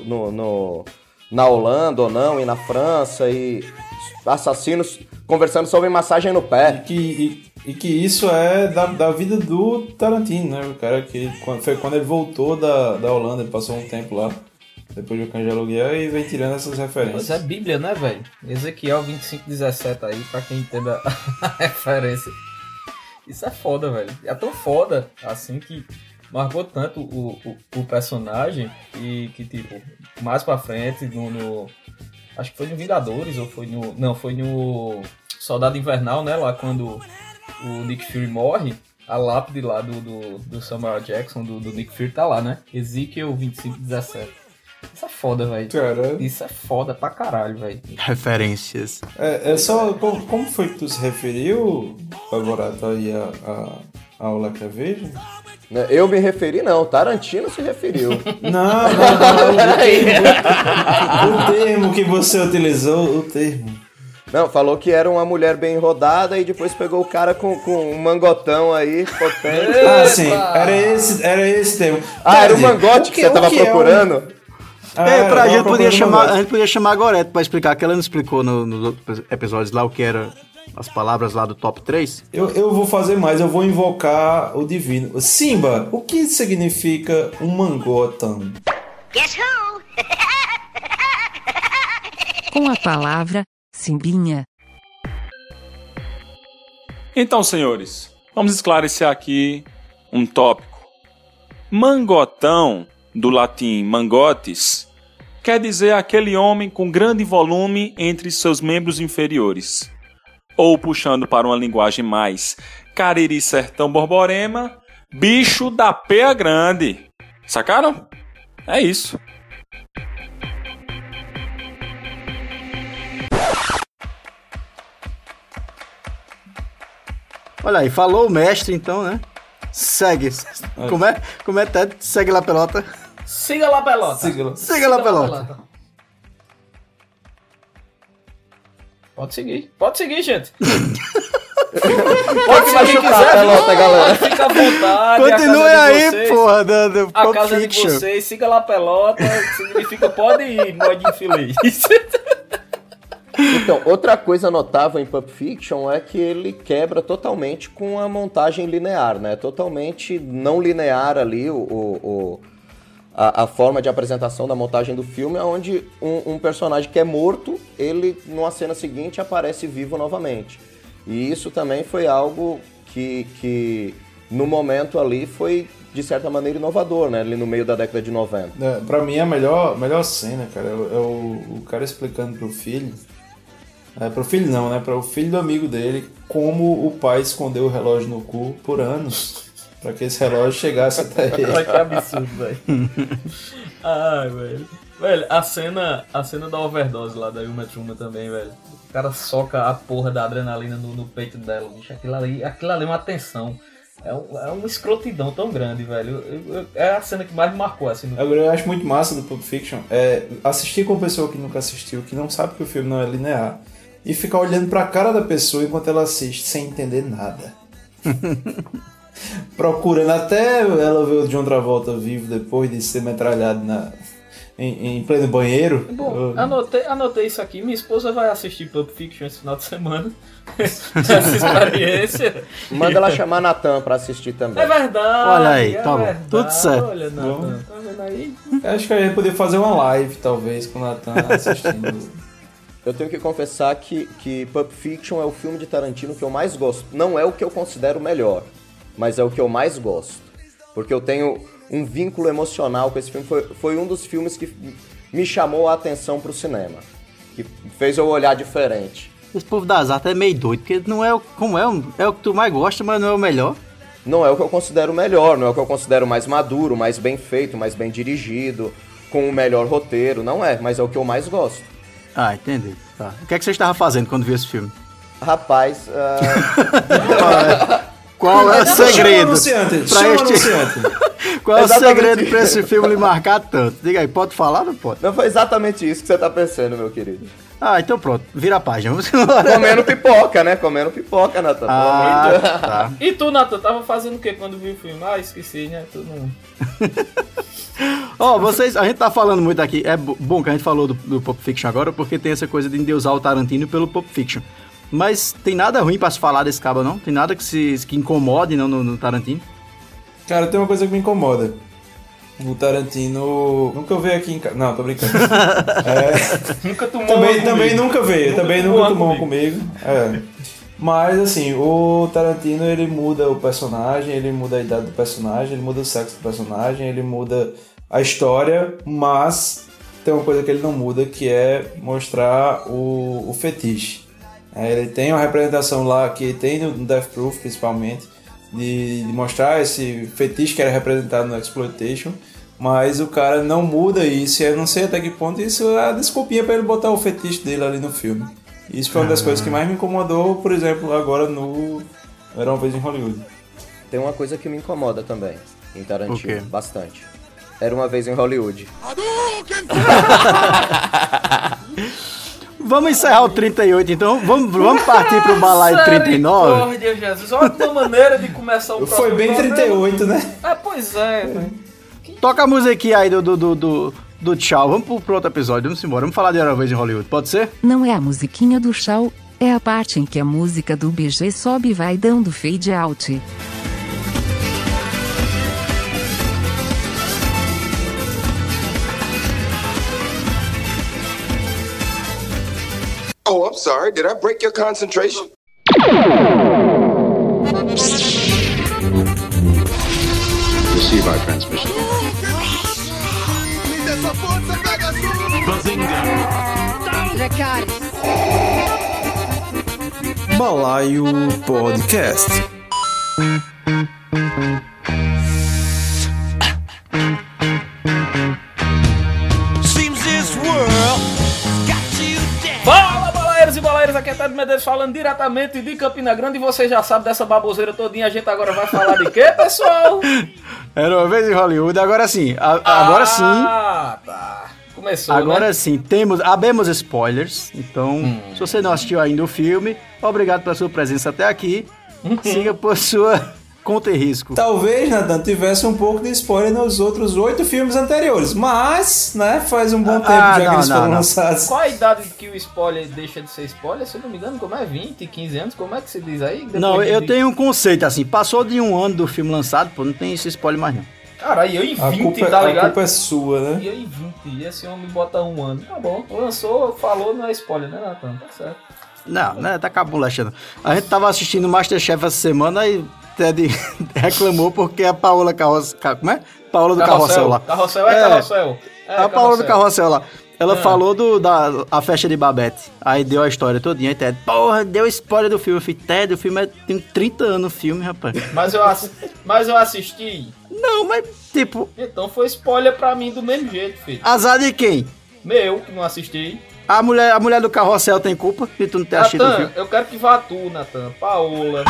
na Holanda ou não, e na França, e assassinos conversando sobre massagem no pé. E que isso é da vida do Tarantino, né? O cara que foi quando ele voltou da Holanda, ele passou um tempo lá, depois do Cães de Aluguel, e vem tirando essas referências. Mas é Bíblia, né, velho? Ezequiel 25:17 aí, pra quem entenda a referência. Isso é foda, velho. É tão foda, assim, que marcou tanto o personagem que, tipo, mais pra frente, acho que foi no Vingadores, ou foi no... Não, foi no Soldado Invernal, né? Lá quando o Nick Fury morre, a lápide lá do Samuel Jackson, do Nick Fury, tá lá, né? Ezequiel 25:17. Isso é foda, velho. Isso é foda pra caralho, velho. Referências. Só... Como foi que tu se referiu, Favorato, aí ao Like a Virgin? Eu me referi, não. Tarantino se referiu. Não. O termo que você utilizou, o termo. Não, falou que era uma mulher bem rodada e depois pegou o cara com um mangotão aí, potente. Ah, sim. Era esse termo. Era o mangote que você tava procurando? A gente podia chamar a Gorete pra explicar, que ela não explicou nos outros episódios lá o que era as palavras lá do top 3. Eu vou fazer mais, eu vou invocar o divino. Simba, o que significa um mangotão? Guess who? Com a palavra Simbinha. Então, senhores, vamos esclarecer aqui um tópico. Mangotão, do latim mangotes, quer dizer aquele homem com grande volume entre seus membros inferiores. Ou, puxando para uma linguagem mais Cariri Sertão Borborema, bicho da peia grande. Sacaram? É isso. Olha aí, falou o mestre, então, né? Segue. Como é, Ted? Segue lá, pelota. Siga lá, pelota. Siga lá, pelota. Pode seguir, gente. Pode se chutar a pelota, galera. Fica à vontade. Continue aí, vocês, porra, do a Pulp casa Fiction. de vocês, siga lá, pelota. Significa pode ir, mod infeliz. Então, outra coisa notável em Pulp Fiction é que ele quebra totalmente com a montagem linear, né? Totalmente não linear ali a forma de apresentação da montagem do filme, onde um personagem que é morto, ele, numa cena seguinte, aparece vivo novamente. E isso também foi algo que no momento ali, foi, de certa maneira, inovador, né? Ali no meio da década de 90. Pra mim, a melhor cena, cara, é o cara explicando pro filho... pro filho não, né? Para o filho do amigo dele, como o pai escondeu o relógio no cu por anos, para que esse relógio chegasse até ele. Olha que absurdo, velho. Ai, velho. Velho, a cena da overdose lá da Uma Thurman também, velho. O cara soca a porra da adrenalina no peito dela, bicho. Aquilo ali é uma tensão. É uma escrotidão tão grande, velho. É a cena que mais me marcou, assim. Eu acho muito massa do Pulp Fiction assistir com uma pessoa que nunca assistiu, que não sabe que o filme não é linear, e ficar olhando pra cara da pessoa enquanto ela assiste, sem entender nada. Procurando até ela ver o John Travolta vivo depois de ser metralhado em pleno banheiro. Bom, anotei isso aqui. Minha esposa vai assistir Pulp Fiction esse final de semana. Essa experiência. Manda ela chamar Natan pra assistir também. É verdade. Olha aí, tá bom. Tudo certo. Olha, Natan, tá vendo aí? Acho que a gente poderia fazer uma live, talvez, com o Natan assistindo. Eu tenho que confessar que Pulp Fiction é o filme de Tarantino que eu mais gosto. Não é o que eu considero o melhor, mas é o que eu mais gosto. Porque eu tenho um vínculo emocional com esse filme. Foi um dos filmes que me chamou a atenção pro cinema. Que fez eu olhar diferente. Esse povo das artes é meio doido, porque não é o que tu mais gosta, mas não é o melhor. Não é o que eu considero o melhor, não é o que eu considero mais maduro, mais bem feito, mais bem dirigido, com o melhor roteiro. Não é, mas é o que eu mais gosto. Ah, entendi. Tá. O que é que você estava fazendo quando viu esse filme? Rapaz, qual é o segredo? Qual é o segredo para esse filme lhe marcar tanto? Diga aí, pode falar ou não pode? Não foi exatamente isso que você tá pensando, meu querido. Ah, então pronto, vira a página, vamos embora. Comendo pipoca, né? Comendo pipoca, Natan. Tá. E tu, Natan, tava fazendo o que quando viu o filme? Ah, esqueci, né? Tu não... Vocês, a gente tá falando muito aqui, é bom que a gente falou do Pulp Fiction agora, porque tem essa coisa de endeusar o Tarantino pelo Pulp Fiction. Mas tem nada ruim pra se falar desse cabo, não? Tem nada que incomode não, no Tarantino? Cara, tem uma coisa que me incomoda. O Tarantino nunca veio aqui em casa. Não, tô brincando. Nunca tomou também nunca veio. Também nunca tomou comigo. Mas, assim, o Tarantino, ele muda o personagem, ele muda a idade do personagem, ele muda o sexo do personagem, ele muda a história, mas tem uma coisa que ele não muda, que é mostrar o fetiche. Ele tem uma representação lá, que tem no Death Proof, principalmente, de mostrar esse fetiche que era representado no Exploitation, mas o cara não muda isso, e eu não sei até que ponto isso é a desculpinha pra ele botar o fetiche dele ali no filme. Isso foi uma das coisas que mais me incomodou, por exemplo, agora no Era Uma Vez em Hollywood. Tem uma coisa que me incomoda também em Tarantino, bastante. Era Uma Vez em Hollywood. Vamos encerrar o 38, então. Vamos partir pro balaio 39. Misericórdia, Jesus. Ótima maneira de começar o Foi bem 38, né? Pois é, velho. Toca a musiquinha aí do tchau. Vamos pro outro episódio, vamos embora. Vamos falar de Era Uma Vez em Hollywood, pode ser? Não é a musiquinha do tchau, é a parte em que a música do BG sobe e vai dando fade out. Oh, I'm sorry. Did I break your concentration? Receive our transmission. Balaio Podcast. Fala, balaieiros e balaeiras, aqui é Ted Medeiros falando falando diretamente de Campina Grande e você já sabe dessa baboseira todinha. A gente agora vai falar de quê, pessoal? Era uma vez em Hollywood, agora sim. Agora sim. Ah, tá. Começou, agora né? sim, abemos spoilers. Então, se você não assistiu ainda o filme, obrigado pela sua presença até aqui. Siga por sua conta e risco. Talvez, Nathan, tivesse um pouco de spoiler nos outros 8 filmes anteriores, mas, né, faz um bom tempo que eles foram lançados. Qual a idade que o spoiler deixa de ser spoiler? Se eu não me engano, como é 20, 15 anos? Como é que se diz aí? Não, eu tenho um conceito assim, passou de um ano do filme lançado, pô, não tem esse spoiler mais não. Cara, e eu em 20, tá ligado? A culpa é sua, né? E eu em 20, e esse homem bota um ano. Tá bom, lançou, falou, não é spoiler, né, Nathan? Tá certo. Não, né, tá cabulachando. A gente tava assistindo Masterchef essa semana e Ted reclamou porque a Paola Carrossel... Como é? Paola do Carrossel lá. Carrossel é Carrossel. A Paola do Carrossel lá. Ela falou da festa de Babette. Aí deu a história todinha. Aí Ted, porra, deu spoiler do filme. Eu falei, Ted, o filme tem 30 anos o filme, rapaz. Mas eu assisti. Não, mas tipo... Então foi spoiler pra mim do mesmo jeito, filho. Azar de quem? Meu, que não assisti. A mulher do Carrossel tem culpa de tu não ter assistido o filme? Eu quero que vá tu, Nathan. Paola.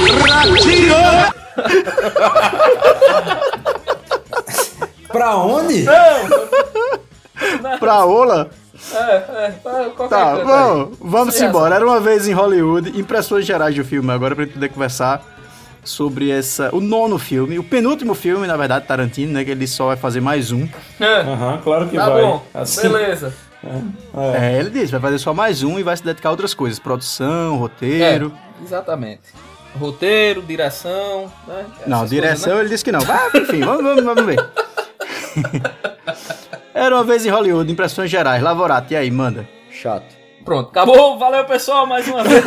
Pra onde? Não. Pra Ola? Qualquer tá, coisa bom, vamos embora. Era uma vez em Hollywood, impressões gerais do filme agora pra gente poder conversar sobre o nono filme, o penúltimo filme, na verdade, Tarantino, né, que ele só vai fazer mais um. Claro que tá vai. Tá bom, assim. beleza. Ele disse, vai fazer só mais um e vai se dedicar a outras coisas, produção, roteiro. Exatamente. Roteiro, direção, né? Não, direção coisas, né? Ele disse que não. Enfim, vamos ver. Era uma vez em Hollywood, impressões gerais, Lavorato, e aí, manda. Chato. Pronto, acabou, valeu pessoal, mais uma vez.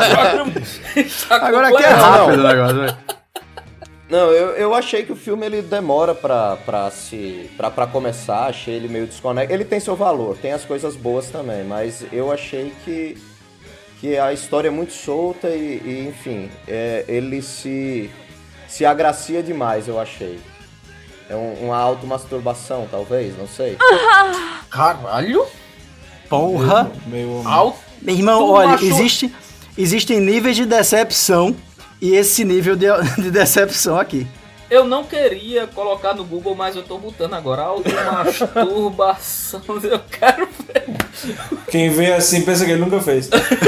Agora aqui é rápido o negócio, velho. Não, eu achei que o filme ele demora pra começar, achei ele meio desconectado. Ele tem seu valor, tem as coisas boas também, mas eu achei que a história é muito solta e enfim, ele se agracia demais, eu achei. É uma automasturbação, talvez, não sei. Caralho! Porra! Meu irmão, olha, existem níveis de decepção e esse nível de decepção aqui. Eu não queria colocar no Google, mas eu tô botando agora. Automasturbação, eu quero ver. Quem vê assim pensa que ele nunca fez.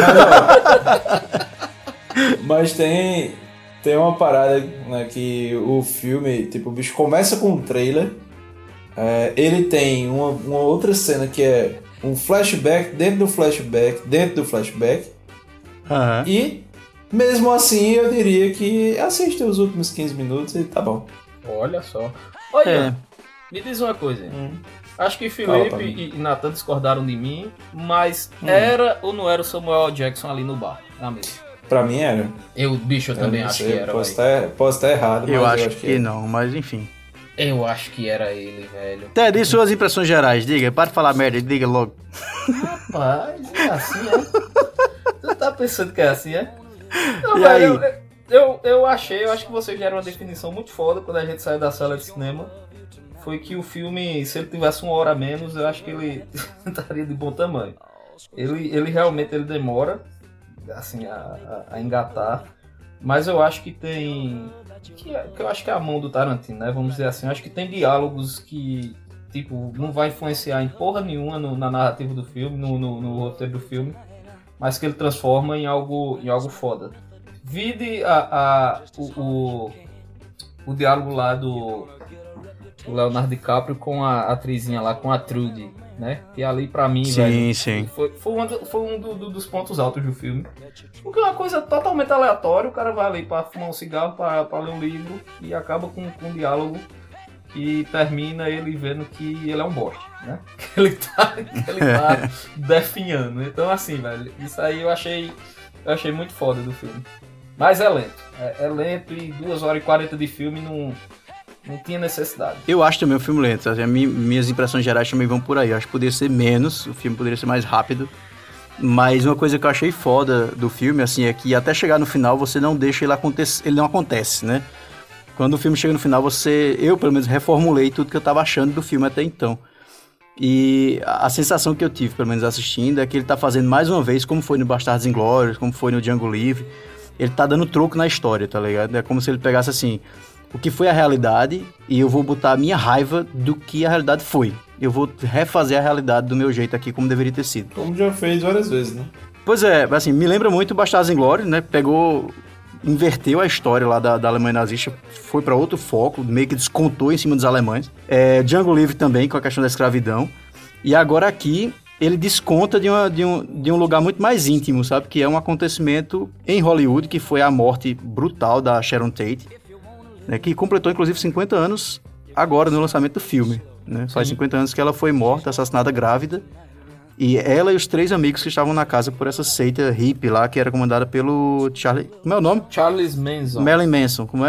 Mas tem uma parada, né, que o filme, tipo, o bicho começa com um trailer. Ele tem uma outra cena que é um flashback dentro do flashback dentro do flashback. E mesmo assim eu diria que assiste os últimos 15 minutos e tá bom. Olha só. Olha, me diz uma coisa. Acho que Felipe e Nathan discordaram de mim, mas era ou não era o Samuel Jackson ali no bar, na mesa? Pra mim era. Eu também acho que era. Posso estar errado, mas eu acho que não, mas enfim. Eu acho que era ele, velho. Ted, e suas impressões gerais? Diga, para de falar merda, diga logo. Rapaz, é assim, é? Tu tá pensando que é assim, é? Não, e velho, aí? Eu acho que vocês deram uma definição muito foda quando a gente saiu da sala de cinema. Foi que o filme, se ele tivesse 1 hora a menos, eu acho que ele estaria de bom tamanho. Ele realmente demora assim, a engatar, mas eu acho que tem... Que eu acho que é a mão do Tarantino, né? Vamos dizer assim. Eu acho que tem diálogos que, tipo, não vai influenciar em porra nenhuma na narrativa do filme, no roteiro do filme, mas que ele transforma em algo foda. Vide o diálogo lá do Leonardo DiCaprio com a atrizinha lá, com a Trudy, né? Que ali pra mim, velho, foi um dos pontos altos do filme. Porque é uma coisa totalmente aleatória, o cara vai ali pra fumar um cigarro, pra ler um livro e acaba com um diálogo que termina ele vendo que ele é um bosta, né? Que ele tá definhando. Então assim, velho, isso aí eu achei muito foda do filme. Mas é lento. É lento e 2 horas e 40 de filme não tinha necessidade. Eu acho também um filme lento. Assim, minhas impressões gerais também vão por aí. Eu acho que poderia ser menos, o filme poderia ser mais rápido. Mas uma coisa que eu achei foda do filme, assim, é que até chegar no final você não deixa ele acontecer. Ele não acontece, né? Quando o filme chega no final, eu pelo menos reformulei tudo que eu tava achando do filme até então. E a sensação que eu tive, pelo menos assistindo, é que ele tá fazendo mais uma vez, como foi no Bastardos Inglórios, como foi no Django Livre, ele tá dando troco na história, tá ligado? É como se ele pegasse assim, o que foi a realidade, e eu vou botar a minha raiva do que a realidade foi. Eu vou refazer a realidade do meu jeito aqui, como deveria ter sido. Como já fez várias vezes, né? Pois é, assim, me lembra muito Bastardos Inglórios, né? Inverteu a história lá da Alemanha nazista, foi para outro foco, meio que descontou em cima dos alemães. Django Livre também, com a questão da escravidão. E agora aqui, ele desconta de um lugar muito mais íntimo, sabe? Que é um acontecimento em Hollywood, que foi a morte brutal da Sharon Tate, né? Que completou, inclusive, 50 anos agora no lançamento do filme, né? Faz 50 anos que ela foi morta, assassinada grávida. E ela e os 3 amigos que estavam na casa por essa seita hippie lá, que era comandada pelo Charlie... Como é o nome? Charles Manson. Marilyn Manson, como é?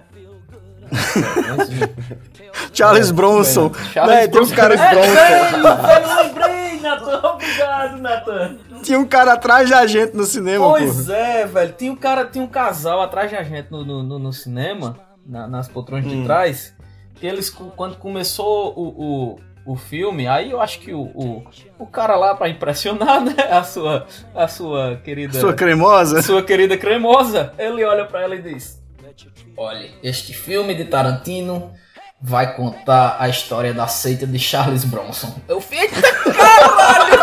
Charles Bronson. Tem uns caras Bronson. Eu lembrei, Nathan. Obrigado, Nathan. Tinha um cara atrás da gente no cinema, Pois é, velho. Tinha um casal atrás da gente no cinema, nas poltronas de trás, que eles, quando começou o filme, aí eu acho que o cara lá, pra impressionar, né, a sua querida... Sua cremosa? Sua querida cremosa, ele olha pra ela e diz: olha, este filme de Tarantino vai contar a história da seita de Charles Bronson. Eu fiz... Caralho!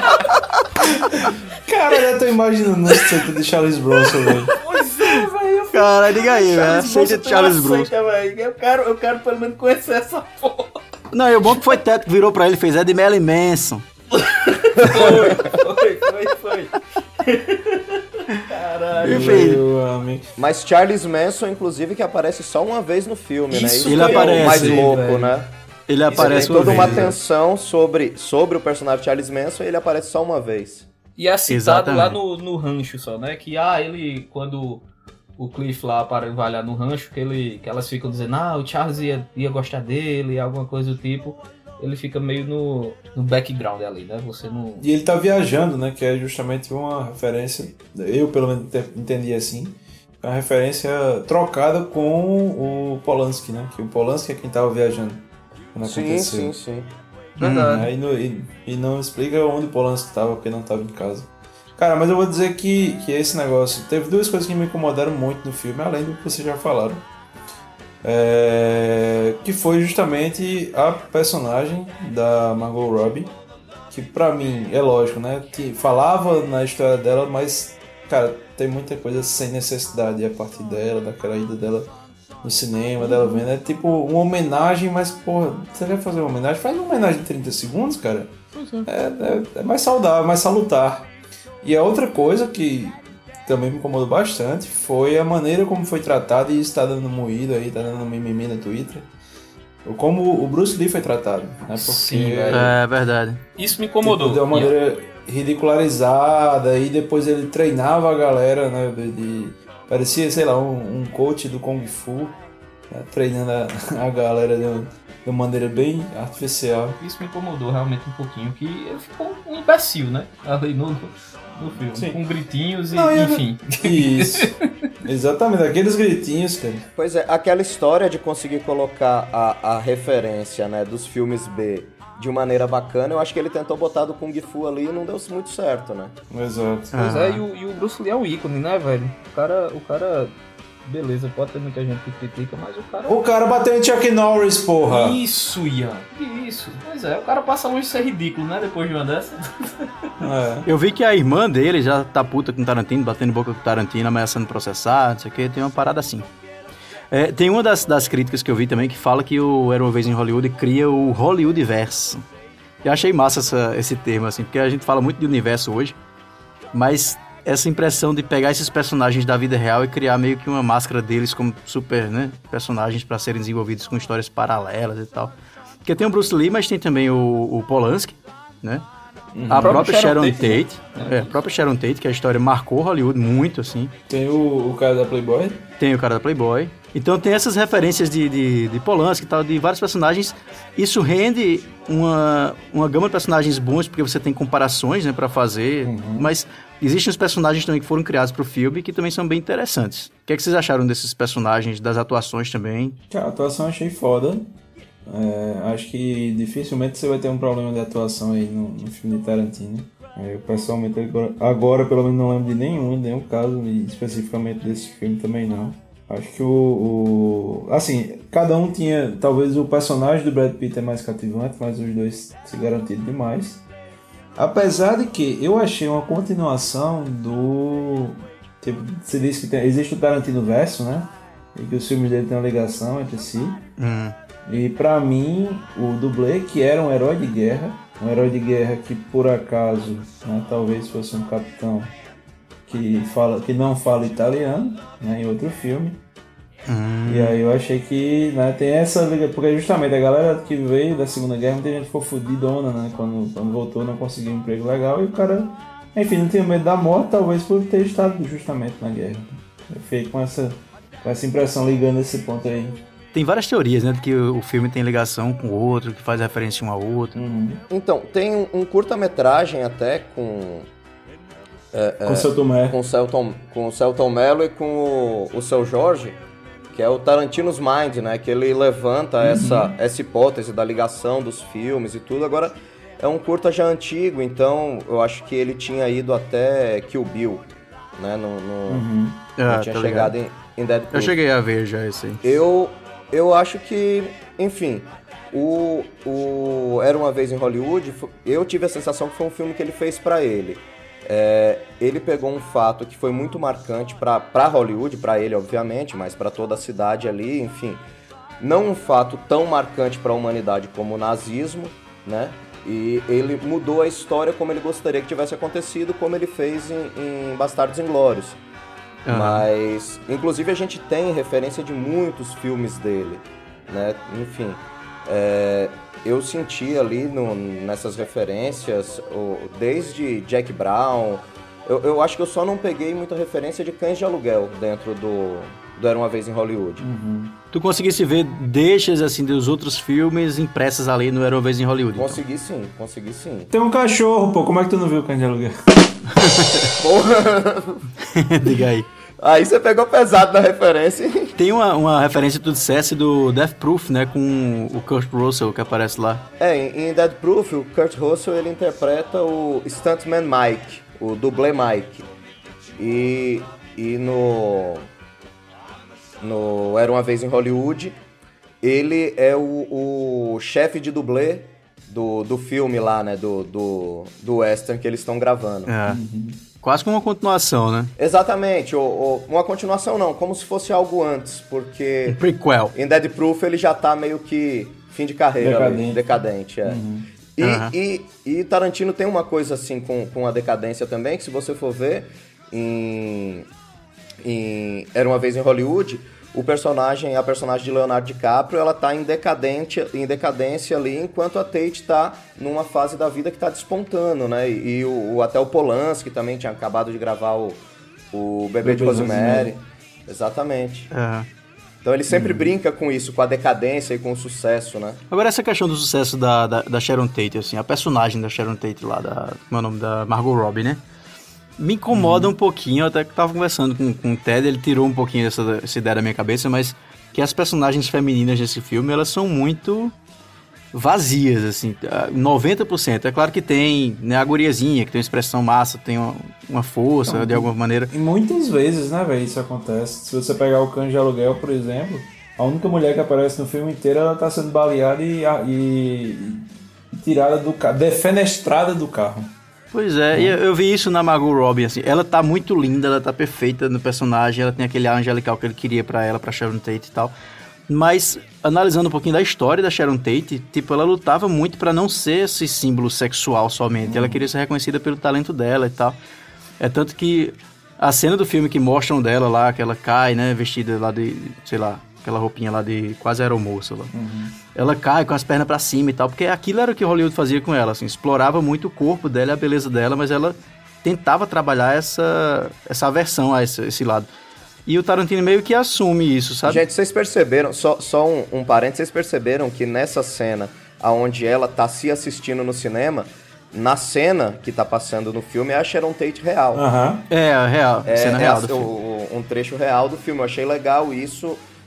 Cara, eu tô imaginando a seita de Charles Bronson, velho. Pois é, velho. Cara, liga aí, velho. A seita de Charles Bronson. Eu quero pelo menos conhecer essa porra. Não, e o bom que foi Teto que virou pra ele e fez: é de Marilyn Manson. Foi. Caralho. Mas Charles Manson, inclusive, que aparece só uma vez no filme, né? Isso ele aparece, é o mais louco, velho. né? Ele aparece tem toda uma vez, tensão sobre o personagem Charles Manson, e ele aparece só uma vez. E é citado Exatamente. lá no rancho só, né? Que ele, quando o Cliff lá vai lá no rancho, que elas ficam dizendo, o Charles ia gostar dele, alguma coisa do tipo. Ele fica meio no background ali, né? Você não... E ele tá viajando, né? Que é justamente uma referência, eu pelo menos entendi assim, uma referência trocada com o Polanski, né? Que o Polanski é quem tava viajando quando aconteceu. Sim. Verdade. E não explica onde o Polanski estava, porque não estava em casa. Cara, mas eu vou dizer que esse negócio... Teve 2 coisas que me incomodaram muito no filme, além do que vocês já falaram. Que foi justamente a personagem da Margot Robbie, que pra mim, é lógico, né? Que falava na história dela, mas, cara, tem muita coisa sem necessidade a partir dela, daquela ida dela no cinema, dela vendo. É tipo uma homenagem, mas, porra, você quer fazer uma homenagem? Faz uma homenagem de 30 segundos, cara. É mais saudável, mais salutar. E a outra coisa que também me incomodou bastante foi a maneira como foi tratado, e está dando moído aí, tá dando mimimi no Twitter, como o Bruce Lee foi tratado, né? Porque Sim, velho. É verdade. Isso me incomodou. Tipo, de uma maneira ridicularizada, e depois ele treinava a galera, né? Parecia, sei lá, um coach do Kung Fu, né? Treinando a galera de uma maneira bem artificial. Isso me incomodou realmente um pouquinho, que ele ficou um imbecil, né? Ali no filme, Sim. com gritinhos e Não, enfim. Isso. Exatamente, aqueles gritinhos, cara. Pois é, aquela história de conseguir colocar a referência, né, dos filmes B de maneira bacana, eu acho que ele tentou botar do Kung Fu ali e não deu muito certo, né? Exato. Pois é, e o Bruce Lee é um ícone, né, velho? O cara, beleza, pode ter muita gente que critica, mas o cara... O cara bateu em Chuck Norris, porra. Isso, Ian. Isso. Pois é, o cara passa longe de ser ridículo, né, depois de uma dessa. Eu vi que a irmã dele já tá puta com o Tarantino, batendo boca com o Tarantino, ameaçando processar, não sei o que, tem uma parada assim. Tem uma das críticas que eu vi também que fala que o Era Uma Vez em Hollywood cria o Hollywoodverso. Eu achei massa esse termo, assim, porque a gente fala muito de universo hoje, mas essa impressão de pegar esses personagens da vida real e criar meio que uma máscara deles como super, né, personagens para serem desenvolvidos com histórias paralelas e tal. Porque tem o Bruce Lee, mas tem também o Polanski, né? A própria Sharon Tate. A própria Sharon Tate, que a história marcou Hollywood muito, assim. Tem o cara da Playboy. Tem o cara da Playboy. Então tem essas referências de Polanski e tal, de vários personagens. Isso rende uma gama de personagens bons, porque você tem comparações, né, pra fazer. Mas existem os personagens também que foram criados pro filme que também são bem interessantes. O que é que vocês acharam desses personagens, das atuações também? Cara, a atuação eu achei foda. Acho que dificilmente você vai ter um problema de atuação aí no filme de Tarantino. Eu pessoalmente agora pelo menos não lembro de nenhum caso, e especificamente desse filme também não. Acho que assim, cada um tinha, talvez o personagem do Brad Pitt é mais cativante, mas os dois se garantiram demais. Apesar de que eu achei uma continuação do... Tipo, você disse que existe o Tarantino verso, né? E que os filmes dele têm uma ligação entre si. E pra mim, o dublê, que era um herói de guerra que por acaso, né, talvez fosse um capitão que não fala italiano, né, em outro filme. E aí eu achei que, né, tem essa liga, porque justamente a galera que veio da Segunda Guerra, muita gente ficou fudidona, né, quando voltou não conseguiu um emprego legal, e o cara, enfim, não tinha medo da morte, talvez por ter estado justamente na guerra. Eu fiquei com essa impressão ligando esse ponto aí. Tem várias teorias, né, de que o filme tem ligação com o outro, que faz referência um ao outro. Então, tem um curta-metragem até com o Celton Mello e com o Seu Jorge, que é o Tarantino's Mind, né, que ele levanta essa hipótese da ligação dos filmes e tudo. Agora, é um curta já antigo, então eu acho que ele tinha ido até Kill Bill, né, não tinha chegado em Dead Proof. Eu cheguei a ver já esse aí. Eu acho que, enfim, o Era Uma Vez em Hollywood, eu tive a sensação que foi um filme que ele fez pra ele. Ele pegou um fato que foi muito marcante pra Hollywood, pra ele obviamente, mas pra toda a cidade ali, enfim. Não um fato tão marcante pra humanidade como o nazismo, né? E ele mudou a história como ele gostaria que tivesse acontecido, como ele fez em Bastardos Inglórios. Mas, inclusive, a gente tem referência de muitos filmes dele, né? Enfim, eu senti ali nessas referências, desde Jack Brown, eu acho que eu só não peguei muita referência de Cães de Aluguel dentro do Era Uma Vez em Hollywood. Tu conseguisse ver deixas, assim, dos outros filmes impressas ali no Era Uma Vez em Hollywood? Consegui sim. Tem um cachorro, pô, como é que tu não viu o Cães de Aluguel? Porra! Diga aí. Aí você pegou pesado na referência. Tem uma referência que tu dissesse do Death Proof, né, com o Kurt Russell que aparece lá. Em Death Proof, o Kurt Russell ele interpreta o Stuntman Mike, o dublê Mike. E no Era Uma Vez em Hollywood, ele é o chefe de dublê do filme lá, né, do western que eles estão gravando. Quase como uma continuação, né? Exatamente, uma continuação não, como se fosse algo antes, porque... Um prequel. Em Dead Proof ele já tá meio que fim de carreira, decadente. E Tarantino tem uma coisa assim com a decadência também, que se você for ver, em Era Uma Vez em Hollywood, a personagem de Leonardo DiCaprio, ela tá em decadência ali, enquanto a Tate tá numa fase da vida que tá despontando, né? E até o Polanski também tinha acabado de gravar o Bebê de Rosemary. Exatamente. Então ele sempre brinca com isso, com a decadência e com o sucesso, né? Agora essa questão do sucesso da Sharon Tate, assim, a personagem da Sharon Tate lá, como é o nome da Margot Robbie, né? Me incomoda um pouquinho, eu até que tava conversando com o Ted, ele tirou um pouquinho essa ideia da minha cabeça, mas que as personagens femininas desse filme, elas são muito vazias, assim, 90%. É claro que tem, né, a guriazinha, que tem uma expressão massa, tem uma força, então, de alguma maneira. E muitas vezes, né, velho, isso acontece. Se você pegar o Cães de Aluguel, por exemplo, a única mulher que aparece no filme inteiro, ela tá sendo baleada e tirada do carro, defenestrada do carro. Pois é, e eu vi isso na Margot Robbie, assim, ela tá muito linda, ela tá perfeita no personagem, ela tem aquele ar angelical que ele queria pra ela, pra Sharon Tate e tal, mas analisando um pouquinho da história da Sharon Tate, tipo, ela lutava muito pra não ser esse símbolo sexual somente, ela queria ser reconhecida pelo talento dela e tal, é tanto que a cena do filme que mostram dela lá, que ela cai, né, vestida lá de, sei lá, aquela roupinha lá de quase aeromoça lá. Ela cai com as pernas pra cima e tal, porque aquilo era o que Hollywood fazia com ela, assim, explorava muito o corpo dela e a beleza dela, mas ela tentava trabalhar essa aversão a esse lado. E o Tarantino meio que assume isso, sabe? Gente, vocês perceberam, só um parênteses, vocês perceberam que nessa cena onde ela tá se assistindo no cinema, na cena que tá passando no filme é a Sharon Tate real. É, a real, cena real do filme. Um trecho real do filme, eu achei legal isso.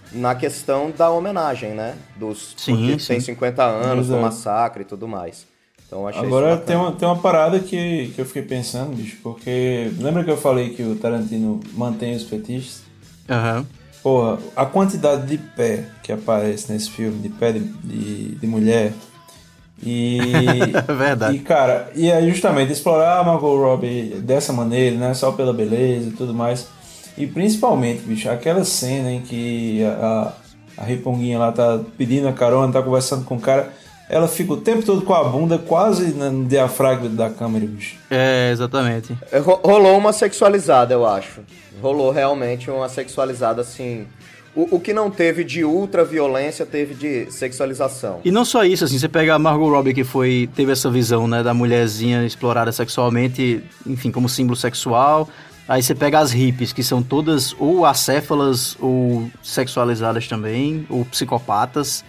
na questão da homenagem, né? Porque tem 50 anos do massacre e tudo mais. Então, achei agora tem uma parada que eu fiquei pensando, bicho, porque lembra que eu falei que o Tarantino mantém os fetiches? Aham. Porra, a quantidade de pé que aparece nesse filme, de pé de mulher, e... Verdade. E, cara, e é justamente explorar a Margot Robbie dessa maneira, né, só pela beleza e tudo mais, e principalmente, bicho, aquela cena em que a Riponguinha lá tá pedindo a carona, tá conversando com o cara... Ela fica o tempo todo com a bunda quase no diafragma da câmera, bicho. É, exatamente. Rolou uma sexualizada, eu acho. Rolou realmente uma sexualizada, assim... O que não teve de ultra-violência, teve de sexualização. E não só isso, assim, você pega a Margot Robbie, que teve essa visão, né, da mulherzinha explorada sexualmente, enfim, como símbolo sexual. Aí você pega as hippies, que são todas ou acéfalas ou sexualizadas também, ou psicopatas.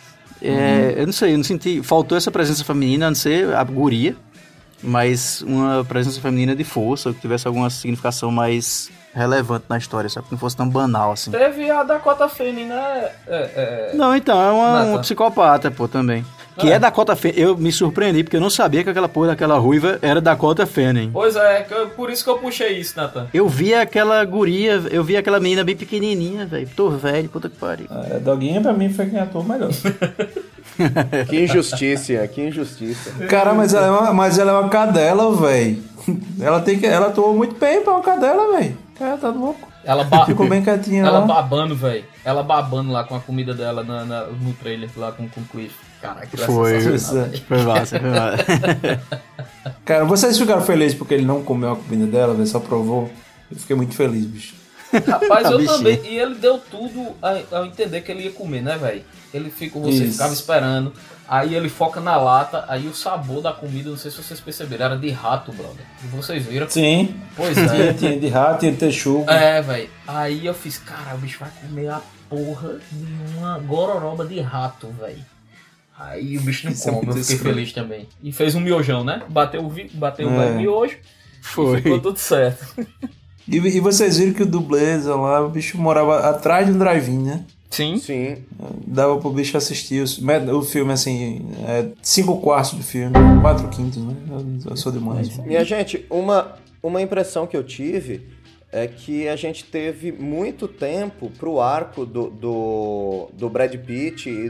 Eu não sei, eu não senti... Faltou essa presença feminina, a não ser a guria, mas uma presença feminina de força, que tivesse alguma significação mais relevante na história, sabe? Que não fosse tão banal, assim. Teve a Dakota Fanning, né? Não, então, é uma psicopata, pô, também. Que é Dakota Fanning. Eu me surpreendi, porque eu não sabia que aquela porra daquela ruiva era Dakota Fanning. Pois é, por isso que eu puxei isso, Nathan. Eu vi aquela guria, eu vi aquela menina bem pequenininha, velho. Tô velho, puta que pariu. A Doguinha, pra mim, foi quem atuou melhor. Que injustiça, que injustiça. Cara, mas ela é uma cadela, velho. Ela atuou muito bem pra uma cadela, velho. Cara, tá louco. Ficou bem quietinha ela lá. babando, velho. Ela babando lá com a comida dela no trailer, lá com o Cliff. Caraca, foi massa. Cara, vocês ficaram felizes porque ele não comeu a comida dela, velho? Só provou. Eu fiquei muito feliz, bicho. Rapaz, eu também. E ele deu tudo a entender que ele ia comer, né, velho? Você ficava esperando. Aí ele foca na lata, aí o sabor da comida, não sei se vocês perceberam, era de rato, brother. E vocês viram? Sim. Pois é. Tinha de rato, tinha de texugo. É, velho. Aí eu fiz, cara, o bicho vai comer a porra de uma gororoba de rato, velho. Aí o bicho não come, eu fiquei feliz também. E fez um miojão, né? Bateu o miojo. Foi. E ficou tudo certo. E vocês viram que o dublês lá, o bicho morava atrás de um drive-in, né? Sim. Dava pro bicho assistir o filme, assim, 5/4 do filme, 4/5, né? Eu sou demais. Minha gente, uma impressão que eu tive é que a gente teve muito tempo pro arco do Brad Pitt e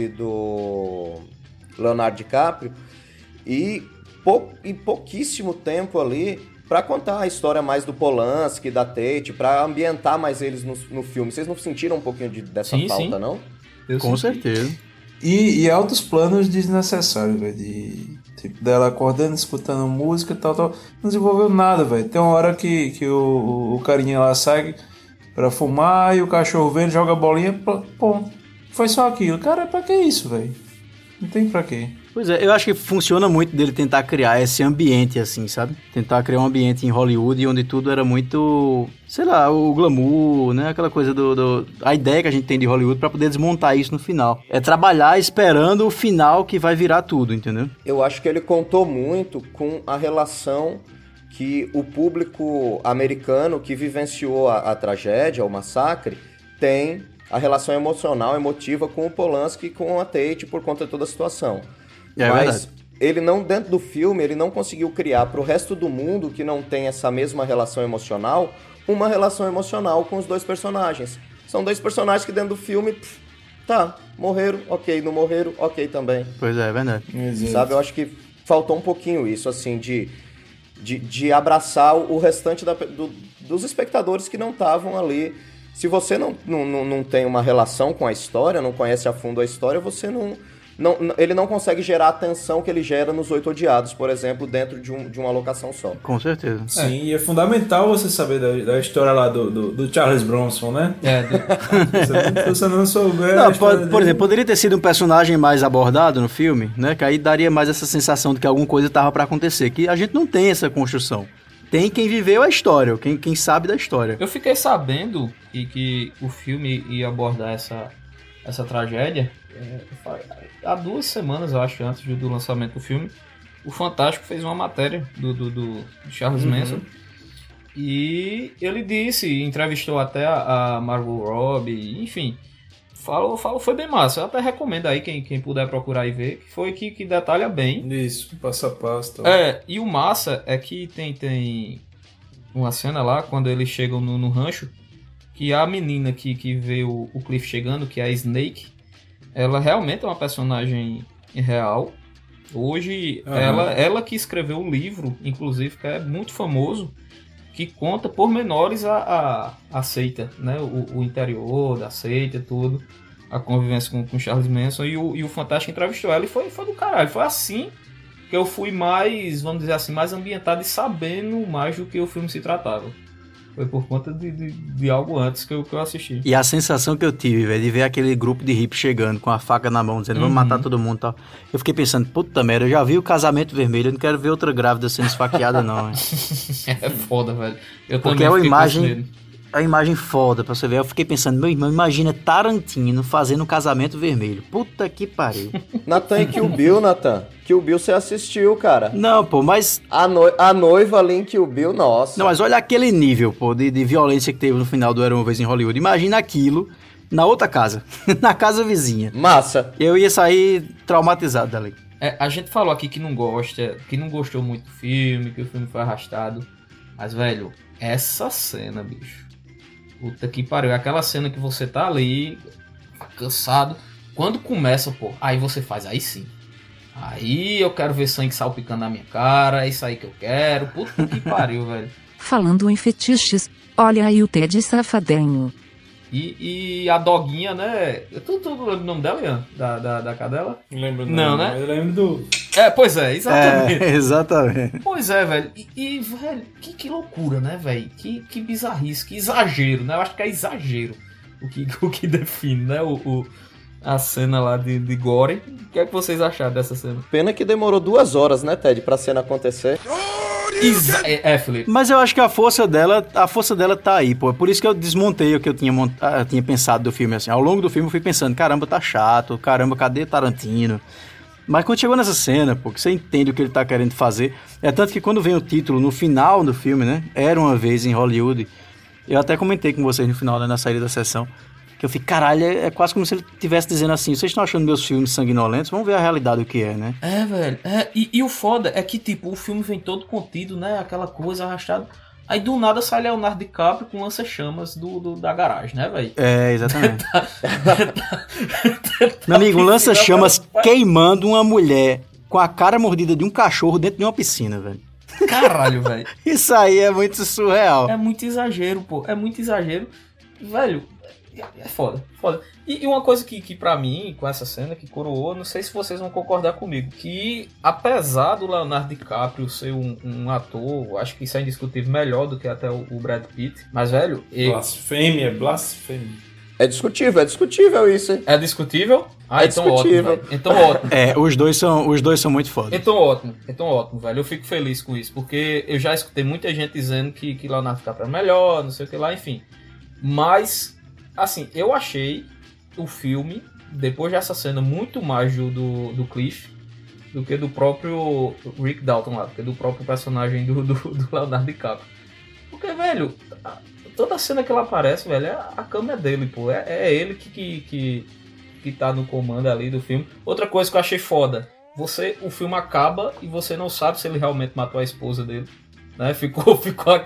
do Leonardo DiCaprio e pouquíssimo tempo ali pra contar a história mais do Polanski, da Tate, pra ambientar mais eles no filme. Vocês não sentiram um pouquinho dessa falta, não? Com certeza. E altos planos desnecessários, velho. Tipo, dela acordando, escutando música e tal. Não desenvolveu nada, velho. Tem uma hora que o carinha lá sai pra fumar e o cachorro vem, joga a bolinha. Pô, foi só aquilo. Cara, pra que isso, velho? Não tem pra quê. Pois é, eu acho que funciona muito dele tentar criar esse ambiente, assim, sabe? Tentar criar um ambiente em Hollywood onde tudo era muito, sei lá, o glamour, né? Aquela coisa a ideia que a gente tem de Hollywood pra poder desmontar isso no final. É trabalhar esperando o final que vai virar tudo, entendeu? Eu acho que ele contou muito com a relação que o público americano que vivenciou a tragédia, o massacre, tem a relação emotiva com o Polanski e com a Tate por conta de toda a situação. Mas ele não, dentro do filme, ele não conseguiu criar pro resto do mundo que não tem essa mesma relação emocional, uma relação emocional com os dois personagens. São dois personagens que dentro do filme, morreram, ok, não morreram, ok também. Pois é verdade. Sabe, eu acho que faltou um pouquinho isso, assim, de abraçar o restante dos espectadores que não estavam ali. Se você não tem uma relação com a história, não conhece a fundo a história, você ele não consegue gerar a tensão que ele gera nos 8 Odiados, por exemplo, dentro de uma locação só. Com certeza. Sim, e é fundamental você saber da história lá do Charles Bronson, né? Se você não souber... Não, por exemplo, poderia ter sido um personagem mais abordado no filme, né? Que aí daria mais essa sensação de que alguma coisa estava para acontecer, que a gente não tem essa construção. Tem quem viveu a história, quem sabe da história. Eu fiquei sabendo que o filme ia abordar essa tragédia há 2 semanas, eu acho, antes do lançamento do filme. O Fantástico fez uma matéria do Charles Manson e ele entrevistou até a Margot Robbie, enfim, foi bem massa. Eu até recomendo aí, quem puder procurar e ver, que foi que detalha bem. Isso, passo a passo. Tá. E o massa é que tem uma cena lá, quando eles chegam no rancho, que a menina que vê o Cliff chegando, que é a Snake, ela realmente é uma personagem real. Hoje, ela que escreveu o livro, inclusive, que é muito famoso, que conta pormenores a seita, né? O interior da seita, tudo, a convivência com Charles Manson, e o Fantástico entrevistou ela e foi do caralho. Foi assim que eu fui mais, vamos dizer assim, mais ambientado e sabendo mais do que o filme se tratava. Foi por conta de algo antes que eu assisti. E a sensação que eu tive, velho, de ver aquele grupo de hippie chegando com a faca na mão, dizendo, vamos matar todo mundo e tal. Eu fiquei pensando, puta merda, eu já vi o Casamento Vermelho, eu não quero ver outra grávida sendo esfaqueada, não. É foda, velho. Porque é uma imagem foda pra você ver. Eu fiquei pensando, meu irmão, imagina Tarantino fazendo o Casamento Vermelho. Puta que pariu. Nathan e Kill Bill, Nathan. Kill Bill você assistiu, cara. Não, pô, mas... A noiva ali em Kill Bill, nossa. Não, mas olha aquele nível, pô, de violência que teve no final do Era Uma Vez em Hollywood. Imagina aquilo na outra casa. Na casa vizinha. Massa. Eu ia sair traumatizado dali. A gente falou aqui que não gostou muito do filme, que o filme foi arrastado. Mas, velho, essa cena, bicho... Puta que pariu, é aquela cena que você tá ali, cansado. Quando começa, pô, aí você faz, aí sim. Aí eu quero ver sangue salpicando na minha cara, é isso aí que eu quero. Puta que pariu, velho. Falando em fetiches, olha aí o Ted safadinho. E a doguinha, né? Tu lembra o nome dela, Ian? Da cadela? Não lembro não, né? Mas eu lembro do... Pois é, exatamente. Exatamente. Pois é, velho. E velho, que loucura, né, velho? Que bizarrice, que exagero, né? Eu acho que é exagero o que define, né? A cena lá de Gore. O que é que vocês acharam dessa cena? Pena que demorou 2 horas, né, Ted, pra cena acontecer. Felipe. Mas eu acho que a força dela tá aí, pô. É por isso que eu desmontei o que eu tinha pensado do filme, assim. Ao longo do filme eu fui pensando, caramba, tá chato, caramba, cadê Tarantino? Mas quando chegou nessa cena, pô, que você entende o que ele tá querendo fazer, é tanto que quando vem o título, no final do filme, né, Era Uma Vez em Hollywood, eu até comentei com vocês no final, né, na saída da sessão, que eu fiquei, caralho, é quase como se ele estivesse dizendo assim, vocês estão achando meus filmes sanguinolentos? Vamos ver a realidade do que é, né? Velho, e o foda é que, tipo, o filme vem todo contido, né, aquela coisa arrastada. Aí do nada sai Leonardo DiCaprio com lança-chamas da garagem, né, velho? Exatamente. Meu amigo, lança-chamas queimando uma mulher com a cara mordida de um cachorro dentro de uma piscina, velho. Caralho, velho. Isso aí é muito surreal. É muito exagero, pô. É muito exagero. Velho, é foda. E uma coisa que pra mim, com essa cena que coroou, não sei se vocês vão concordar comigo, que apesar do Leonardo DiCaprio ser um ator, acho que isso é indiscutível, melhor do que até o Brad Pitt, mas, velho... Blasfêmia. É discutível isso, hein? É discutível? Então discutível. Ótimo, então ótimo. Os dois são muito foda. Então ótimo, velho. Eu fico feliz com isso, porque eu já escutei muita gente dizendo que Leonardo DiCaprio é melhor, não sei o que lá, enfim. Mas, assim, eu achei o filme, depois dessa cena, muito mais do Cliff do que do próprio Rick Dalton lá, do que do próprio personagem do Leonardo DiCaprio. Porque, velho, toda cena que ela aparece, velho, a cama é dele, pô. É ele que tá no comando ali do filme. Outra coisa que eu achei foda, o filme acaba e você não sabe se ele realmente matou a esposa dele, né? Ficou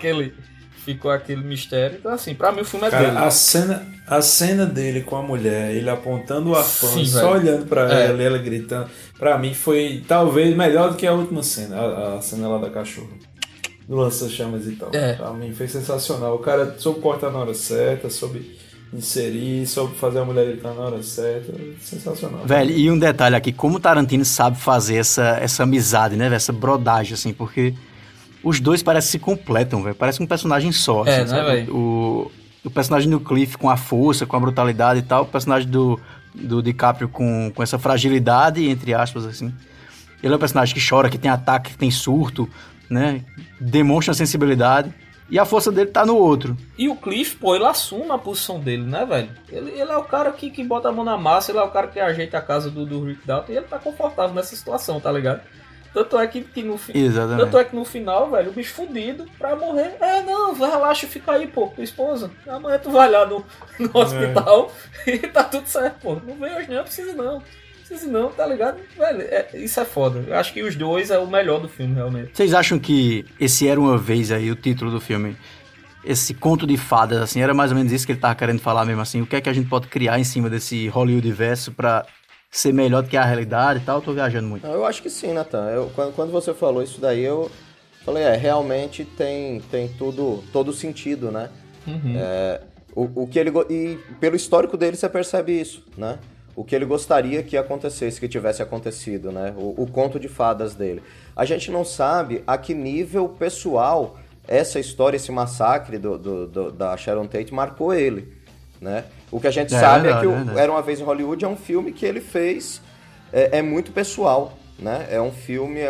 aquele mistério. Então, assim, pra mim o filme é dele. A cena dele com a mulher, ele apontando o arpão, Sim, só velho. olhando pra ela e ela gritando, pra mim foi talvez melhor do que a última cena, a cena lá da cachorra, do lança-chamas e tal. Pra mim foi sensacional. O cara soube cortar na hora certa, soube inserir, soube fazer a mulher gritar na hora certa. Sensacional. Velho, e um detalhe aqui, como o Tarantino sabe fazer essa amizade, né, essa brodagem, assim, porque os dois parecem que se completam, velho. Parece um personagem só. Assim, né, velho? O personagem do Cliff com a força, com a brutalidade e tal. O personagem do DiCaprio com essa fragilidade, entre aspas, assim. Ele é um personagem que chora, que tem ataque, que tem surto, né? Demonstra sensibilidade. E a força dele tá no outro. E o Cliff, pô, ele assume a posição dele, né, velho? Ele é o cara que bota a mão na massa, ele é o cara que ajeita a casa do Rick Dalton e ele tá confortável nessa situação, tá ligado? Tanto é que no Exatamente. Tanto é que no final, velho, o bicho fudido pra morrer. Não, relaxa, fica aí, pô, tua esposa. Amanhã tu vai lá no hospital e tá tudo certo, pô. Não vem hoje não, precisa não, tá ligado? Velho, isso é foda. Eu acho que os dois é o melhor do filme, realmente. Vocês acham que esse Era Uma Vez aí, o título do filme, esse conto de fadas, assim, era mais ou menos isso que ele tava querendo falar mesmo, assim? O que é que a gente pode criar em cima desse Hollywood-verso pra ser melhor do que a realidade e tal? Eu tô viajando muito. Eu acho que sim, Nathan. Quando você falou isso daí, eu falei, realmente tem todo sentido, né? Uhum. O que ele... E pelo histórico dele, você percebe isso, né? O que ele gostaria que acontecesse, que tivesse acontecido, né? O conto de fadas dele. A gente não sabe a que nível pessoal essa história, esse massacre da Sharon Tate marcou ele, né? O que a gente sabe é que Era Uma Vez em Hollywood é um filme que ele fez, é muito pessoal, né? É um filme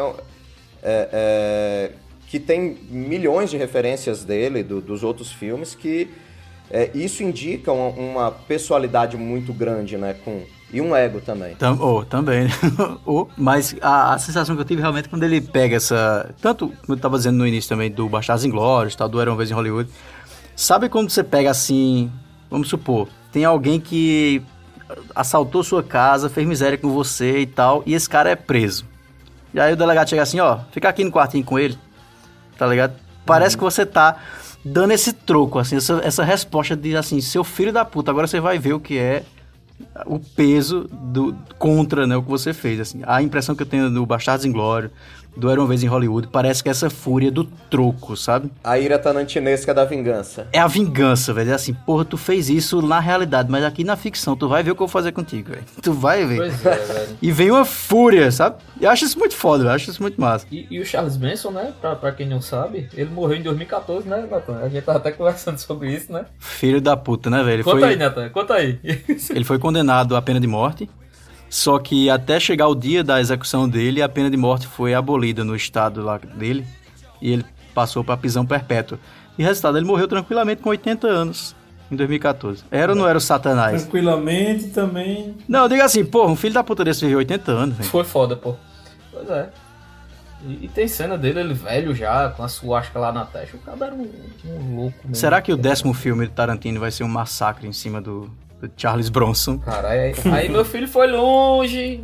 que tem milhões de referências dele, dos outros filmes, que isso indica uma pessoalidade muito grande, né? E um ego também. Também. Mas a sensação que eu tive realmente quando ele pega essa... Tanto, como eu estava dizendo no início também, do Bastardos Inglórios, tal, do Era Uma Vez em Hollywood. Sabe quando você pega assim... Vamos supor, tem alguém que assaltou sua casa, fez miséria com você e tal, e esse cara é preso. E aí o delegado chega assim, fica aqui no quartinho com ele, tá ligado? Parece que você tá dando esse troco, assim, essa resposta de, assim, seu filho da puta, agora você vai ver o que é o peso contra, né, o que você fez, assim. A impressão que eu tenho do Bastardos Inglórios, do Era Uma Vez em Hollywood, parece que é essa fúria do troco, sabe? A ira tarantinesca da vingança. É a vingança, velho. É assim, porra, tu fez isso na realidade, mas aqui na ficção, tu vai ver o que eu vou fazer contigo, velho. Tu vai ver. Pois é, velho. E vem uma fúria, sabe? Eu acho isso muito foda, eu acho isso muito massa. E o Charles Manson, né, pra quem não sabe, ele morreu em 2014, né, Nathan? A gente tava até conversando sobre isso, né? Filho da puta, né, velho? Aí, Nathan, conta aí. Ele foi condenado à pena de morte. Só que até chegar o dia da execução dele, a pena de morte foi abolida no estado lá dele. E ele passou pra prisão perpétua. E resultado, ele morreu tranquilamente com 80 anos, em 2014. Era ou não era o Satanás? Tranquilamente também... Não, eu digo assim, um filho da puta desse viveu 80 anos, velho. Foi foda, pô. Pois é. E tem cena dele, ele velho já, com a suástica lá na testa. O cara era um louco mesmo. Será que o 10º filme de Tarantino vai ser um massacre em cima do Charles Bronson? Cara, aí meu filho foi longe.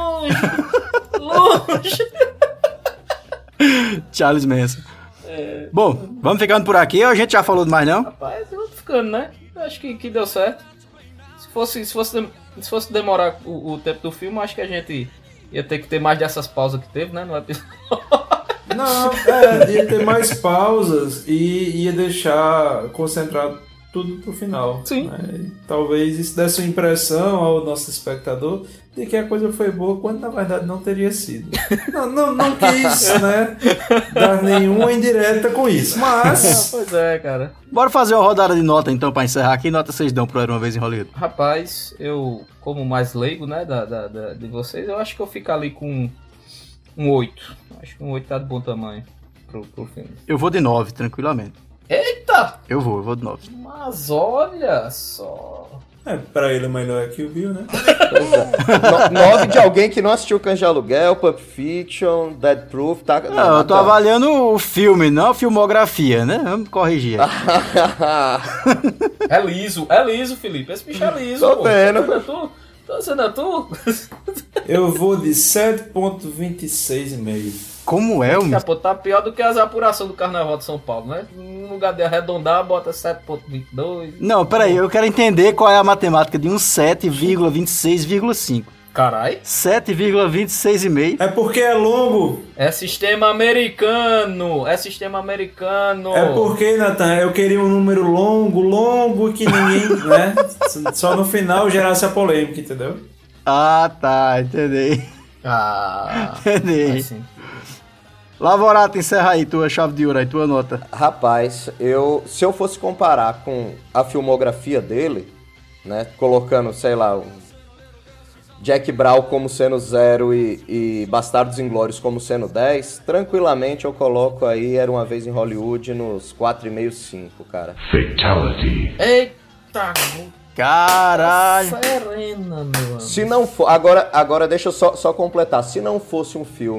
Charles Manson. Bom, vamos ficando por aqui ou a gente já falou demais, não? Rapaz, eu tô ficando, né? Acho que deu certo. Se fosse demorar o tempo do filme, acho que a gente ia ter que ter mais dessas pausas que teve, né? No episódio. Não, ia ter mais pausas e ia deixar concentrado tudo pro final. Sim. Né? Talvez isso desse uma impressão ao nosso espectador de que a coisa foi boa, quando na verdade não teria sido. Não quis, né, dar nenhuma indireta com isso, mas... Pois é, cara. Bora fazer uma rodada de nota então pra encerrar aqui. Nota vocês dão pro Era Uma Vez em Hollywood? Rapaz, eu, como mais leigo, né, de vocês, eu acho que eu fico ali com um 8. Acho que um 8 tá de bom tamanho pro filme. Eu vou de 9, tranquilamente. Eita! Eu vou de 9. Mas olha só... Pra ele é melhor que o Bill, né? 9 de alguém que não assistiu Cães de Aluguel, Pulp Fiction, Dead Proof, tá? Não, eu tô avaliando o filme, não a filmografia, né? Vamos corrigir. É liso, Felipe. Esse bicho é liso, Tô vendo. Tô sendo tu? Eu vou de 7.26,5. Como é, mano? Pô, tá pior do que as apurações do Carnaval de São Paulo, né? No lugar de arredondar, bota 7.22. Não, peraí, eu quero entender qual é a matemática de um 7,26,5. Carai. 7,26,5. É porque é longo. É sistema americano. É porque, Nathan, eu queria um número longo que ninguém, né? Só no final gerasse a polêmica, entendeu? Ah, tá, entendi. Entendi. Assim. Lavorato, encerra aí tua chave de ouro aí, tua nota. Rapaz, se eu fosse comparar com a filmografia dele, né, colocando, sei lá, Jack Brown como sendo 0 e Bastardos Inglórios como sendo 10, tranquilamente eu coloco aí Era Uma Vez em Hollywood nos 4,5, 5, cara. Fatality. Eita, caralho. Serena, meu amigo. Se não for, agora deixa eu só completar. Se não fosse um filme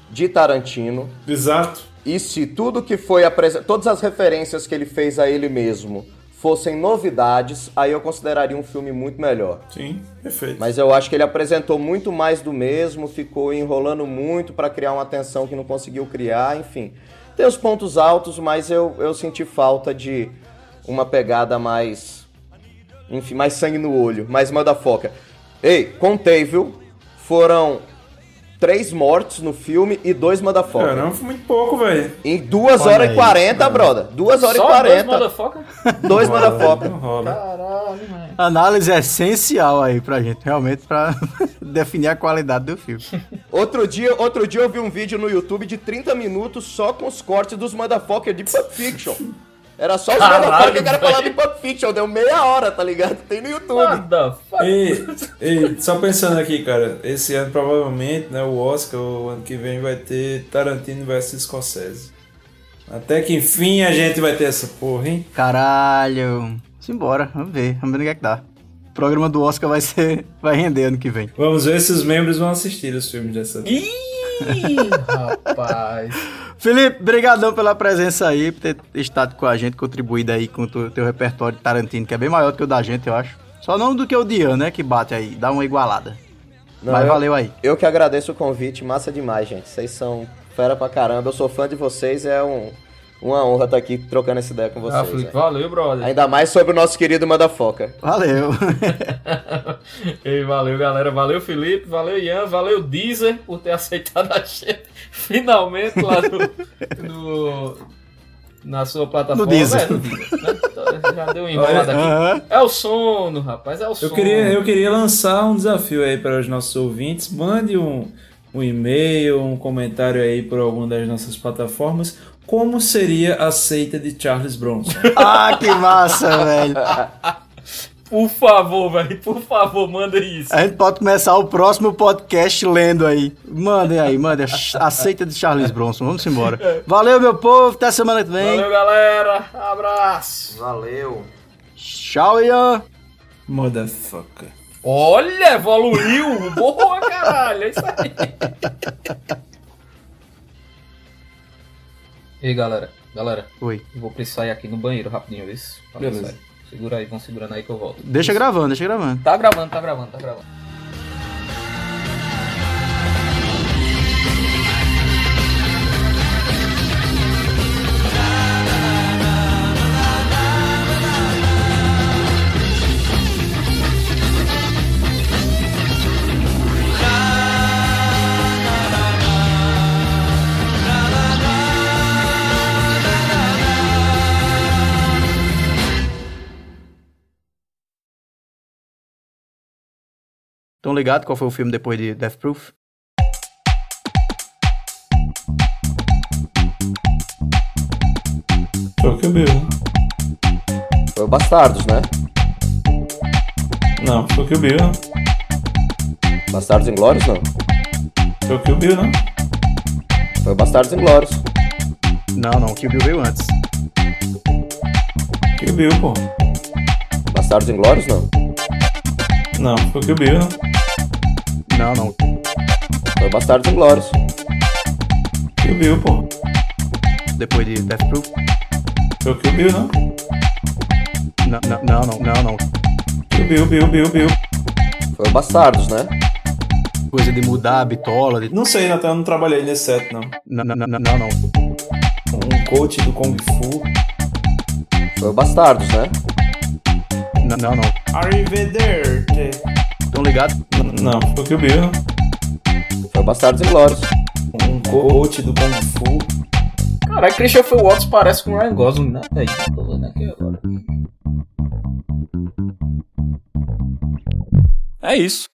de Tarantino. Exato. E se tudo que foi apresentado, todas as referências que ele fez a ele mesmo fossem novidades, aí eu consideraria um filme muito melhor. Sim, perfeito. Mas eu acho que ele apresentou muito mais do mesmo, ficou enrolando muito pra criar uma tensão que não conseguiu criar, enfim. Tem os pontos altos, mas eu senti falta de uma pegada mais... Enfim, mais sangue no olho, mais motherfucker. Ei, contei, viu? Foram 3 mortos no filme e 2 motherfucker. Caramba, foi muito pouco, velho. Em 2 horas e 40, brother. 2 horas e 40. 2 motherfucker? 2 motherfucker. Caralho, mano. Análise essencial aí pra gente, realmente, pra definir a qualidade do filme. Outro dia eu vi um vídeo no YouTube de 30 minutos só com os cortes dos motherfucker de Pulp Fiction. Era só os motherfucker que o cara falava de Pulp Fiction. Deu meia hora, tá ligado? Tem no YouTube. E só pensando aqui, cara, esse ano provavelmente, né, o Oscar, o ano que vem vai ter Tarantino versus Scorsese. Até que enfim a gente vai ter essa porra, hein? Caralho. Simbora, vamos ver o que é que dá. O programa do Oscar vai render ano que vem. Vamos ver se os membros vão assistir os filmes dessa vez. Ih, rapaz. Felipe, brigadão pela presença aí, por ter estado com a gente, contribuído aí com o teu repertório de Tarantino, que é bem maior do que o da gente, eu acho. Só não do que o de Ian, né, que bate aí, dá uma igualada. Não, mas valeu aí. Eu que agradeço o convite, massa demais, gente. Vocês são fera pra caramba, eu sou fã de vocês, é uma honra estar aqui trocando essa ideia com vocês. Felipe, valeu, brother. Ainda mais sobre o nosso querido Motherfucker. Valeu. Ei, valeu, galera. Valeu, Felipe. Valeu, Ian. Valeu, Deezer, por ter aceitado a gente finalmente lá na sua plataforma. No Deezer. No Deezer, né? Já deu uma enrolada aqui. É o sono, rapaz. É o sono. Eu queria lançar um desafio aí para os nossos ouvintes. Mande um e-mail, um comentário aí por alguma das nossas plataformas. Como seria a seita de Charles Bronson? Ah, que massa, velho. Por favor, velho. Por favor, manda isso. A gente pode começar o próximo podcast lendo aí. Mandem aí, mandem. A seita de Charles Bronson. Vamos embora. Valeu, meu povo. Até semana que vem. Valeu, galera. Abraço. Valeu. Tchau, Ian. Motherfucker. Olha, evoluiu. Boa, caralho. É isso aí. Ei, galera. Oi. Eu vou precisar ir aqui no banheiro rapidinho, isso. Beleza. Segura aí, vão segurando aí que eu volto. Deixa gravando. Tá gravando. Estão ligados qual foi o filme depois de Death Proof? Foi o Kill Bill, né? Foi o Bastardos, né? Não, foi o Kill Bill, não. Bastardos Inglórios, não. Foi o Kill Bill, não. Foi o Bastardos Inglórios. Não, Kill Bill veio antes. Kill Bill, pô. Bastardos Inglórios, não. Não, foi o Kill Bill, não. Não. Foi o Bastardos Inglórios. Kill Bill, pô. Depois de Death Proof? Foi o Kill Bill, não. Não. Kill Bill. Foi o Bastardos, né? Coisa de mudar a bitola. Não sei, Natan, eu não trabalhei nesse set, não. Não. Um coach do Kung Fu. Foi o Bastardos, né? Não. Arrivederci. Estão ligados? Não, foi o Kill Bill, não. Foi o Bastardos Inglórios. Um coach do Kung Fu. Caralho, Christopher Waltz parece com o Ryan Gosling, né? Aí, tô vendo aqui agora. É isso.